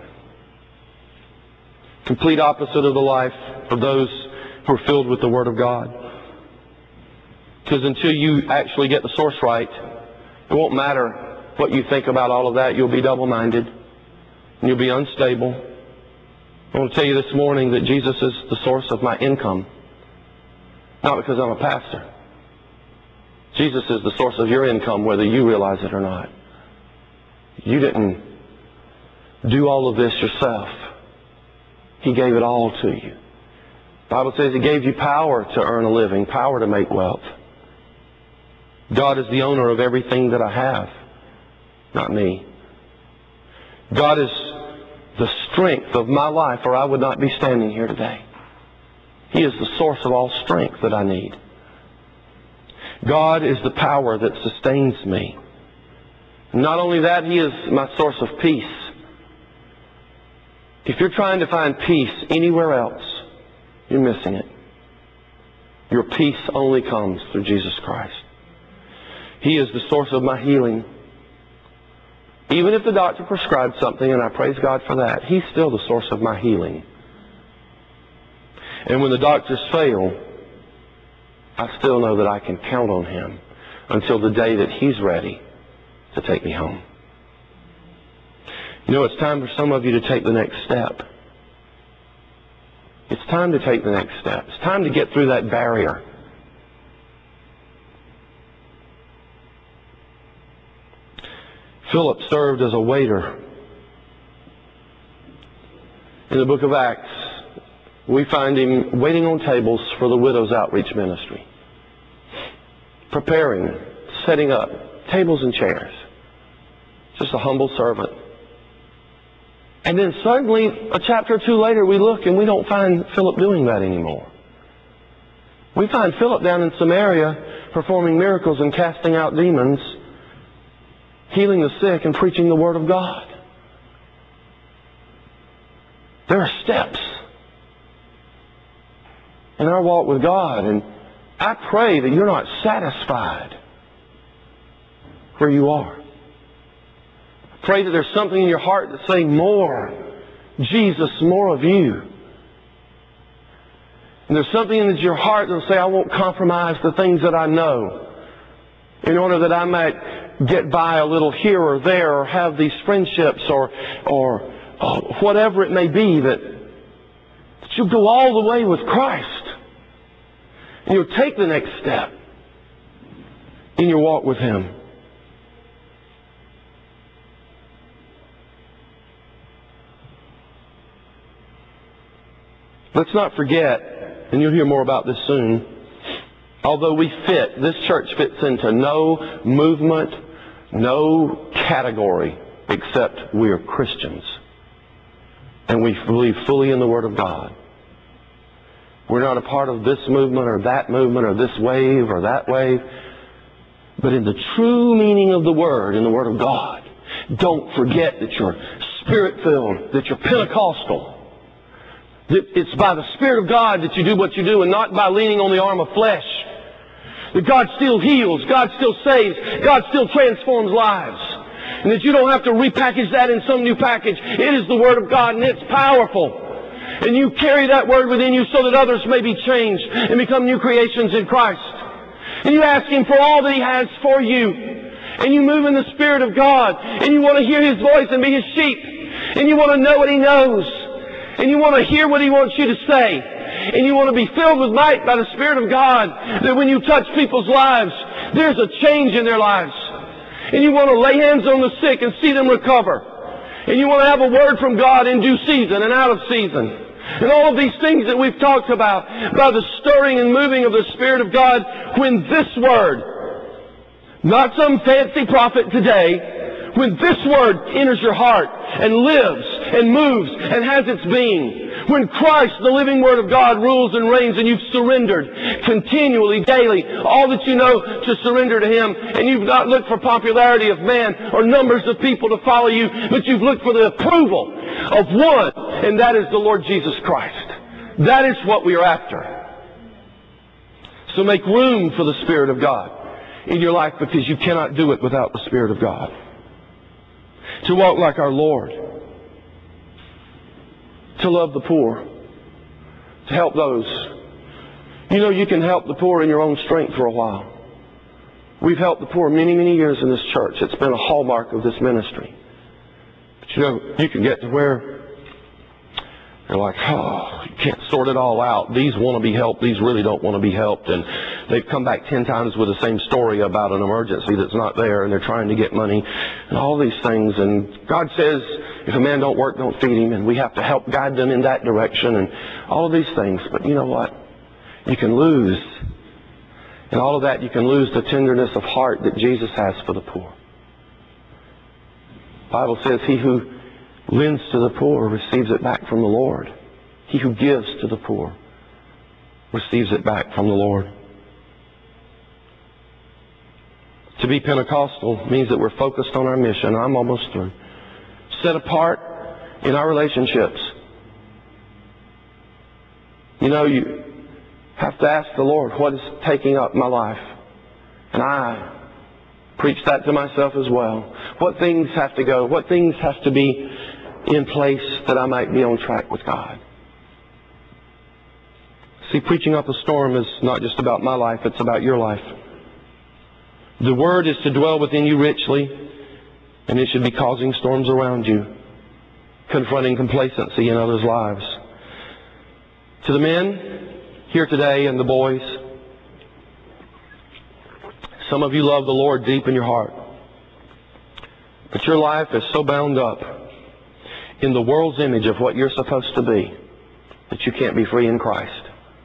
S1: Complete opposite of the life of those who are filled with the Word of God. Because until you actually get the source right, it won't matter what you think about all of that. You'll be double-minded. And you'll be unstable. I want to tell you this morning that Jesus is the source of my income. Not because I'm a pastor. Jesus is the source of your income, whether you realize it or not. You didn't do all of this yourself. He gave it all to you. The Bible says He gave you power to earn a living, power to make wealth. God is the owner of everything that I have, not me. God is the strength of my life, or I would not be standing here today. He is the source of all strength that I need. God is the power that sustains me. Not only that, He is my source of peace. If you're trying to find peace anywhere else, you're missing it. Your peace only comes through Jesus Christ. He is the source of my healing. Even if the doctor prescribed something, and I praise God for that, He's still the source of my healing. And when the doctors fail, I still know that I can count on Him until the day that He's ready to take me home. You know, it's time for some of you to take the next step. It's time to take the next step. It's time to get through that barrier. Philip served as a waiter. In the book of Acts, we find him waiting on tables for the widow's outreach ministry. Preparing, setting up tables and chairs. Just a humble servant. And then suddenly, a chapter or two later, we look and we don't find Philip doing that anymore. We find Philip down in Samaria performing miracles and casting out demons, healing the sick and preaching the Word of God. There are steps in our walk with God, and I pray that you're not satisfied where you are. I pray that there's something in your heart that's saying, more Jesus, more of you. And there's something in your heart that will say, I won't compromise the things that I know in order that I might get by a little here or there, or have these friendships, or or uh, whatever it may be, that, that you'll go all the way with Christ. And you'll take the next step in your walk with Him. Let's not forget, and you'll hear more about this soon, although we fit, this church fits into no movement, no category, except we are Christians. And we believe fully in the Word of God. We're not a part of this movement or that movement or this wave or that wave. But in the true meaning of the Word, in the Word of God, don't forget that you're Spirit-filled, that you're Pentecostal. That it's by the Spirit of God that you do what you do and not by leaning on the arm of flesh. That God still heals, God still saves, God still transforms lives. And that you don't have to repackage that in some new package. It is the Word of God and it's powerful. And you carry that Word within you so that others may be changed and become new creations in Christ. And you ask Him for all that He has for you. And you move in the Spirit of God. And you want to hear His voice and be His sheep. And you want to know what He knows. And you want to hear what He wants you to say. And you want to be filled with might by the Spirit of God. That when you touch people's lives, there's a change in their lives. And you want to lay hands on the sick and see them recover. And you want to have a word from God in due season and out of season. And all of these things that we've talked about, by the stirring and moving of the Spirit of God, when this Word, not some fancy prophet today, when this Word enters your heart and lives and moves and has its being, when Christ, the living Word of God, rules and reigns and you've surrendered continually, daily, all that you know to surrender to Him, and you've not looked for popularity of man or numbers of people to follow you, but you've looked for the approval of one, and that is the Lord Jesus Christ. That is what we are after. So make room for the Spirit of God in your life, because you cannot do it without the Spirit of God. To walk like our Lord. To love the poor. To help those. You know, you can help the poor in your own strength for a while. We've helped the poor many, many years in this church. It's been a hallmark of this ministry. But you know, you can get to where you're like, oh, you can't sort it all out. These want to be helped. These really don't want to be helped. And they've come back ten times with the same story about an emergency that's not there, and they're trying to get money and all these things. And God says, if a man don't work, don't feed him. And we have to help guide them in that direction and all of these things. But you know what? You can lose. In all of that, you can lose the tenderness of heart that Jesus has for the poor. The Bible says, he who lends to the poor receives it back from the Lord. He who gives to the poor receives it back from the Lord. To be Pentecostal means that we're focused on our mission. I'm almost through. Set apart in our relationships. You know, you have to ask the Lord, what is taking up my life? And I preach that to myself as well. What things have to go? What things have to be in place that I might be on track with God? See, preaching up a storm is not just about my life, it's about your life. The Word is to dwell within you richly, and it should be causing storms around you, confronting complacency in others' lives. To the men here today and the boys, some of you love the Lord deep in your heart, but your life is so bound up in the world's image of what you're supposed to be that you can't be free in Christ.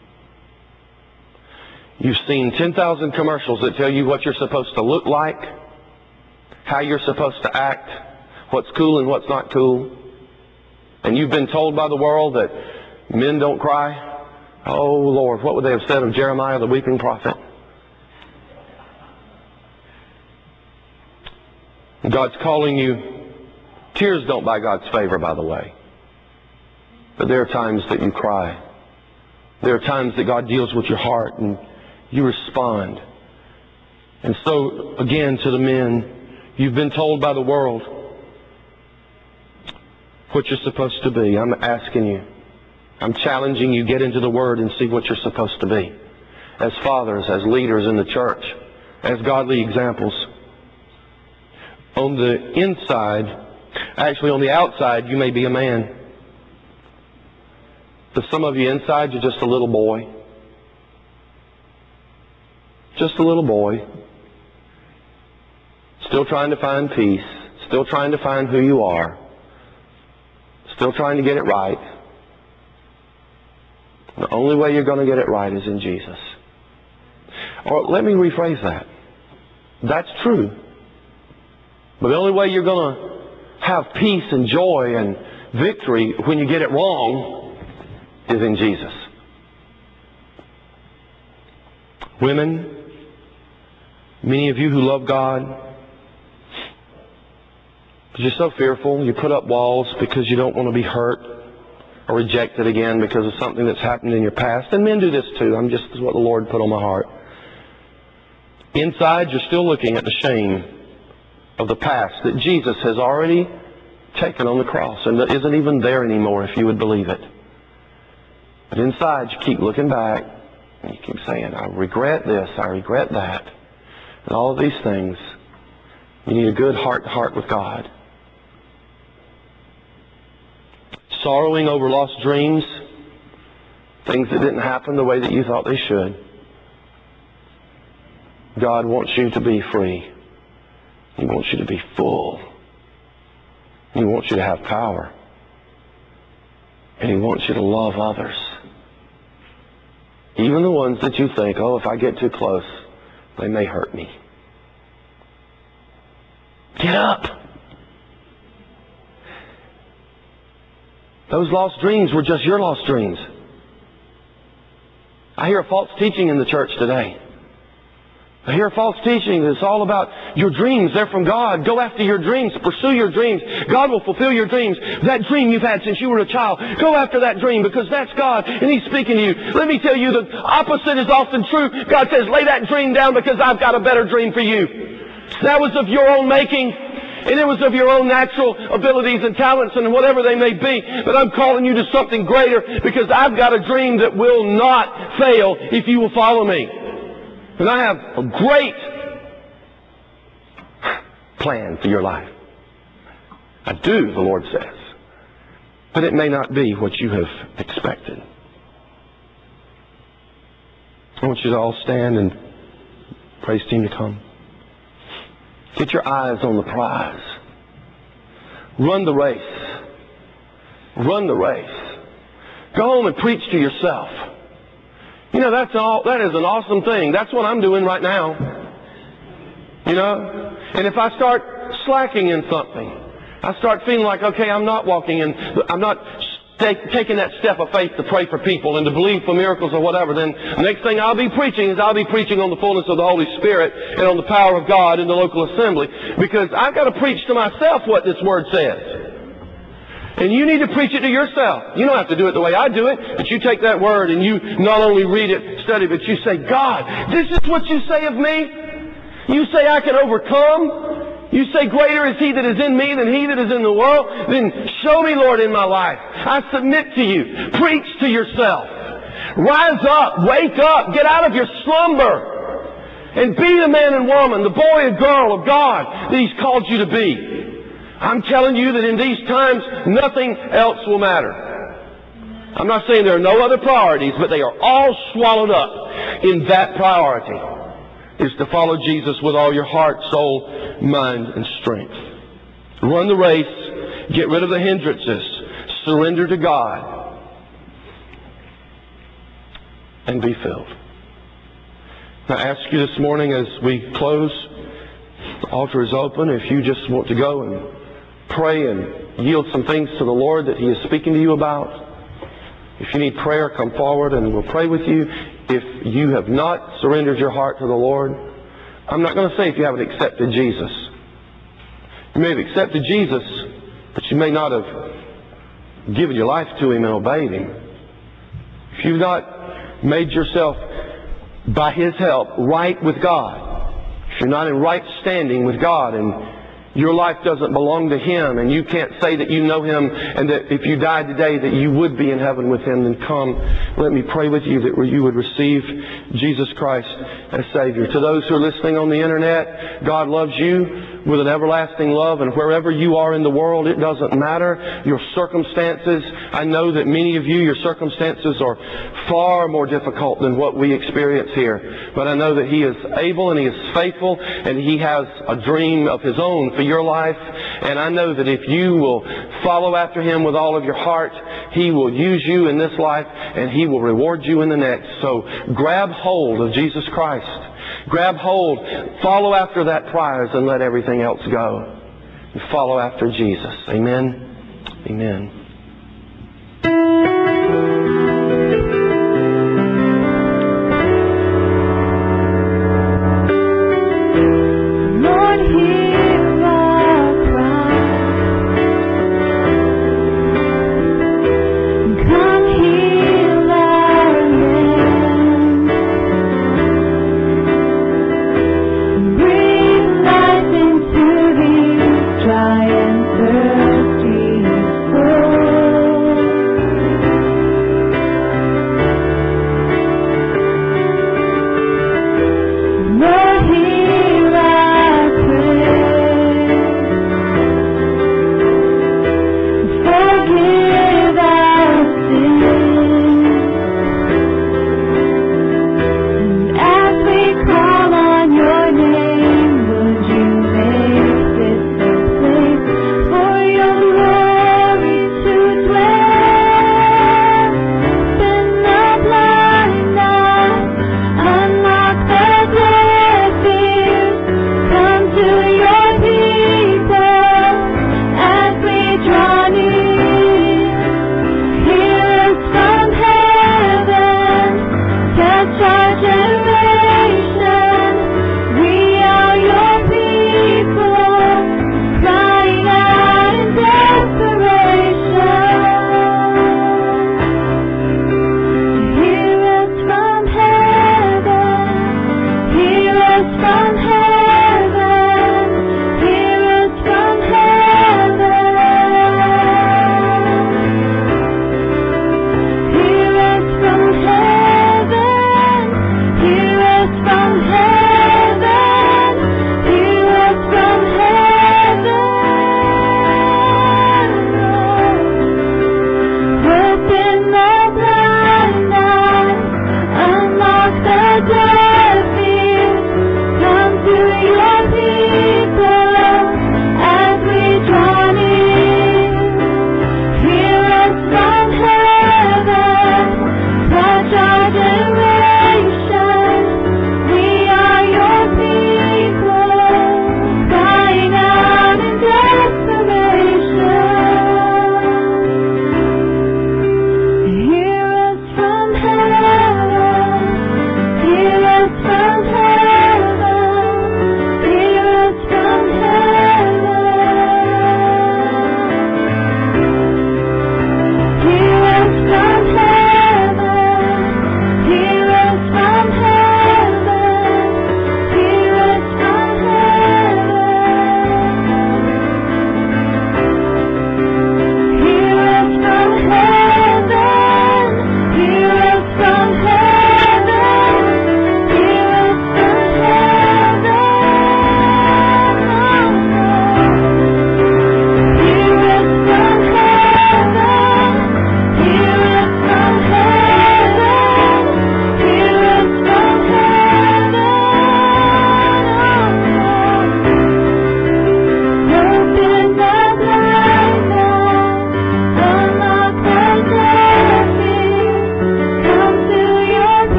S1: You've seen ten thousand commercials that tell you what you're supposed to look like, how you're supposed to act, what's cool and what's not cool. And you've been told by the world that men don't cry. Oh, Lord, what would they have said of Jeremiah the weeping prophet? God's calling you. Tears don't buy God's favor, by the way. But there are times that you cry. There are times that God deals with your heart and you respond. And so, again, to the men, you've been told by the world what you're supposed to be. I'm asking you. I'm challenging you, get into the Word and see what you're supposed to be. As fathers, as leaders in the church, as godly examples. On the inside, actually on the outside, you may be a man. To some of you inside, you're just a little boy. Just a little boy. Still trying to find peace. Still trying to find who you are. Still trying to get it right. The only way you're going to get it right is in Jesus. Or let me rephrase that. That's true. But the only way you're going to have peace and joy and victory when you get it wrong is in Jesus. Women, many of you who love God, but you're so fearful, you put up walls because you don't want to be hurt or rejected again because of something that's happened in your past. And men do this too. I'm just, this is what the Lord put on my heart. Inside, you're still looking at the shame of the past that Jesus has already taken on the cross and that isn't even there anymore, if you would believe it. But inside, you keep looking back and you keep saying, I regret this, I regret that. And all of these things. You need a good heart-to-heart with God. Sorrowing over lost dreams, things that didn't happen the way that you thought they should. God wants you to be free. He wants you to be full. He wants you to have power. And He wants you to love others. Even the ones that you think, oh, if I get too close, they may hurt me. Get up. Those lost dreams were just your lost dreams. I hear false teaching in the church today. I hear false teaching that's all about your dreams. They're from God. Go after your dreams. Pursue your dreams. God will fulfill your dreams. That dream you've had since you were a child, go after that dream because that's God and He's speaking to you. Let me tell you, the opposite is often true. God says, lay that dream down because I've got a better dream for you. That was of your own making. And it was of your own natural abilities and talents and whatever they may be. But I'm calling you to something greater because I've got a dream that will not fail if you will follow me. And I have a great plan for your life. I do, the Lord says. But it may not be what you have expected. I want you to all stand and praise team to come. Get your eyes on the prize. Run the race. Run the race. Go home and preach to yourself. You know, that's all, that is an awesome thing. That's what I'm doing right now. You know? And if I start slacking in something, I start feeling like, okay, I'm not walking in, I'm not take, taking that step of faith to pray for people and to believe for miracles or whatever, then the next thing I'll be preaching is I'll be preaching on the fullness of the Holy Spirit and on the power of God in the local assembly. Because I've got to preach to myself what this Word says. And you need to preach it to yourself. You don't have to do it the way I do it, but you take that Word and you not only read it, study, but you say, God, this is what you say of me? You say I can overcome? You say greater is He that is in me than he that is in the world? Then show me, Lord, in my life. I submit to you. Preach to yourself. Rise up. Wake up. Get out of your slumber. And be the man and woman, the boy and girl of God that He's called you to be. I'm telling you that in these times, nothing else will matter. I'm not saying there are no other priorities, but they are all swallowed up in that priority. Is to follow Jesus with all your heart, soul, mind, and strength. Run the race. Get rid of the hindrances. Surrender to God. And be filled. Now, I ask you this morning as we close, the altar is open. If you just want to go and pray and yield some things to the Lord that He is speaking to you about. If you need prayer, come forward and we'll pray with you. If you have not surrendered your heart to the Lord, I'm not going to say if you haven't accepted Jesus. You may have accepted Jesus, but you may not have given your life to Him and obeyed Him. If you've not made yourself, by His help, right with God, if you're not in right standing with God and your life doesn't belong to Him and you can't say that you know Him and that if you died today that you would be in heaven with Him, then come, let me pray with you that you would receive Jesus Christ as Savior. To those who are listening on the internet, God loves you with an everlasting love, and wherever you are in the world, it doesn't matter. Your circumstances, I know that many of you, your circumstances are far more difficult than what we experience here. But I know that He is able and He is faithful and He has a dream of His own for your life. And I know that if you will follow after Him with all of your heart, He will use you in this life and He will reward you in the next. So grab hold of Jesus Christ. Grab hold, follow after that prize, and let everything else go. And follow after Jesus. Amen. Amen.
S2: Lord, hear our cry. Come heal our land. Breathe life into these dry and thirsty souls.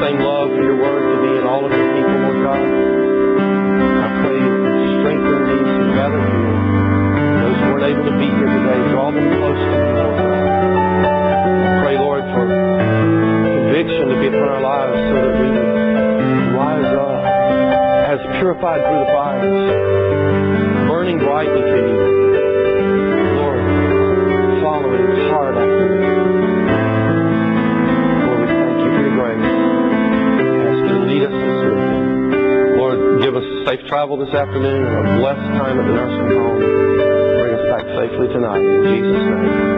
S1: same love for your word to be in all of your people, Lord God. I pray for strengthen these who gathered here. Those who weren't able to be here today, draw them close to you, Lord God. I pray, Lord, for conviction to be upon our lives so that we would rise up as purified through the fires, burning brightly for you. Lord, following hard after you. Lord, we thank you for your grace. Ask you to lead us this weekend. Lord, give us safe travel this afternoon and a blessed time at the nursing home. Bring us back safely tonight. In Jesus' name.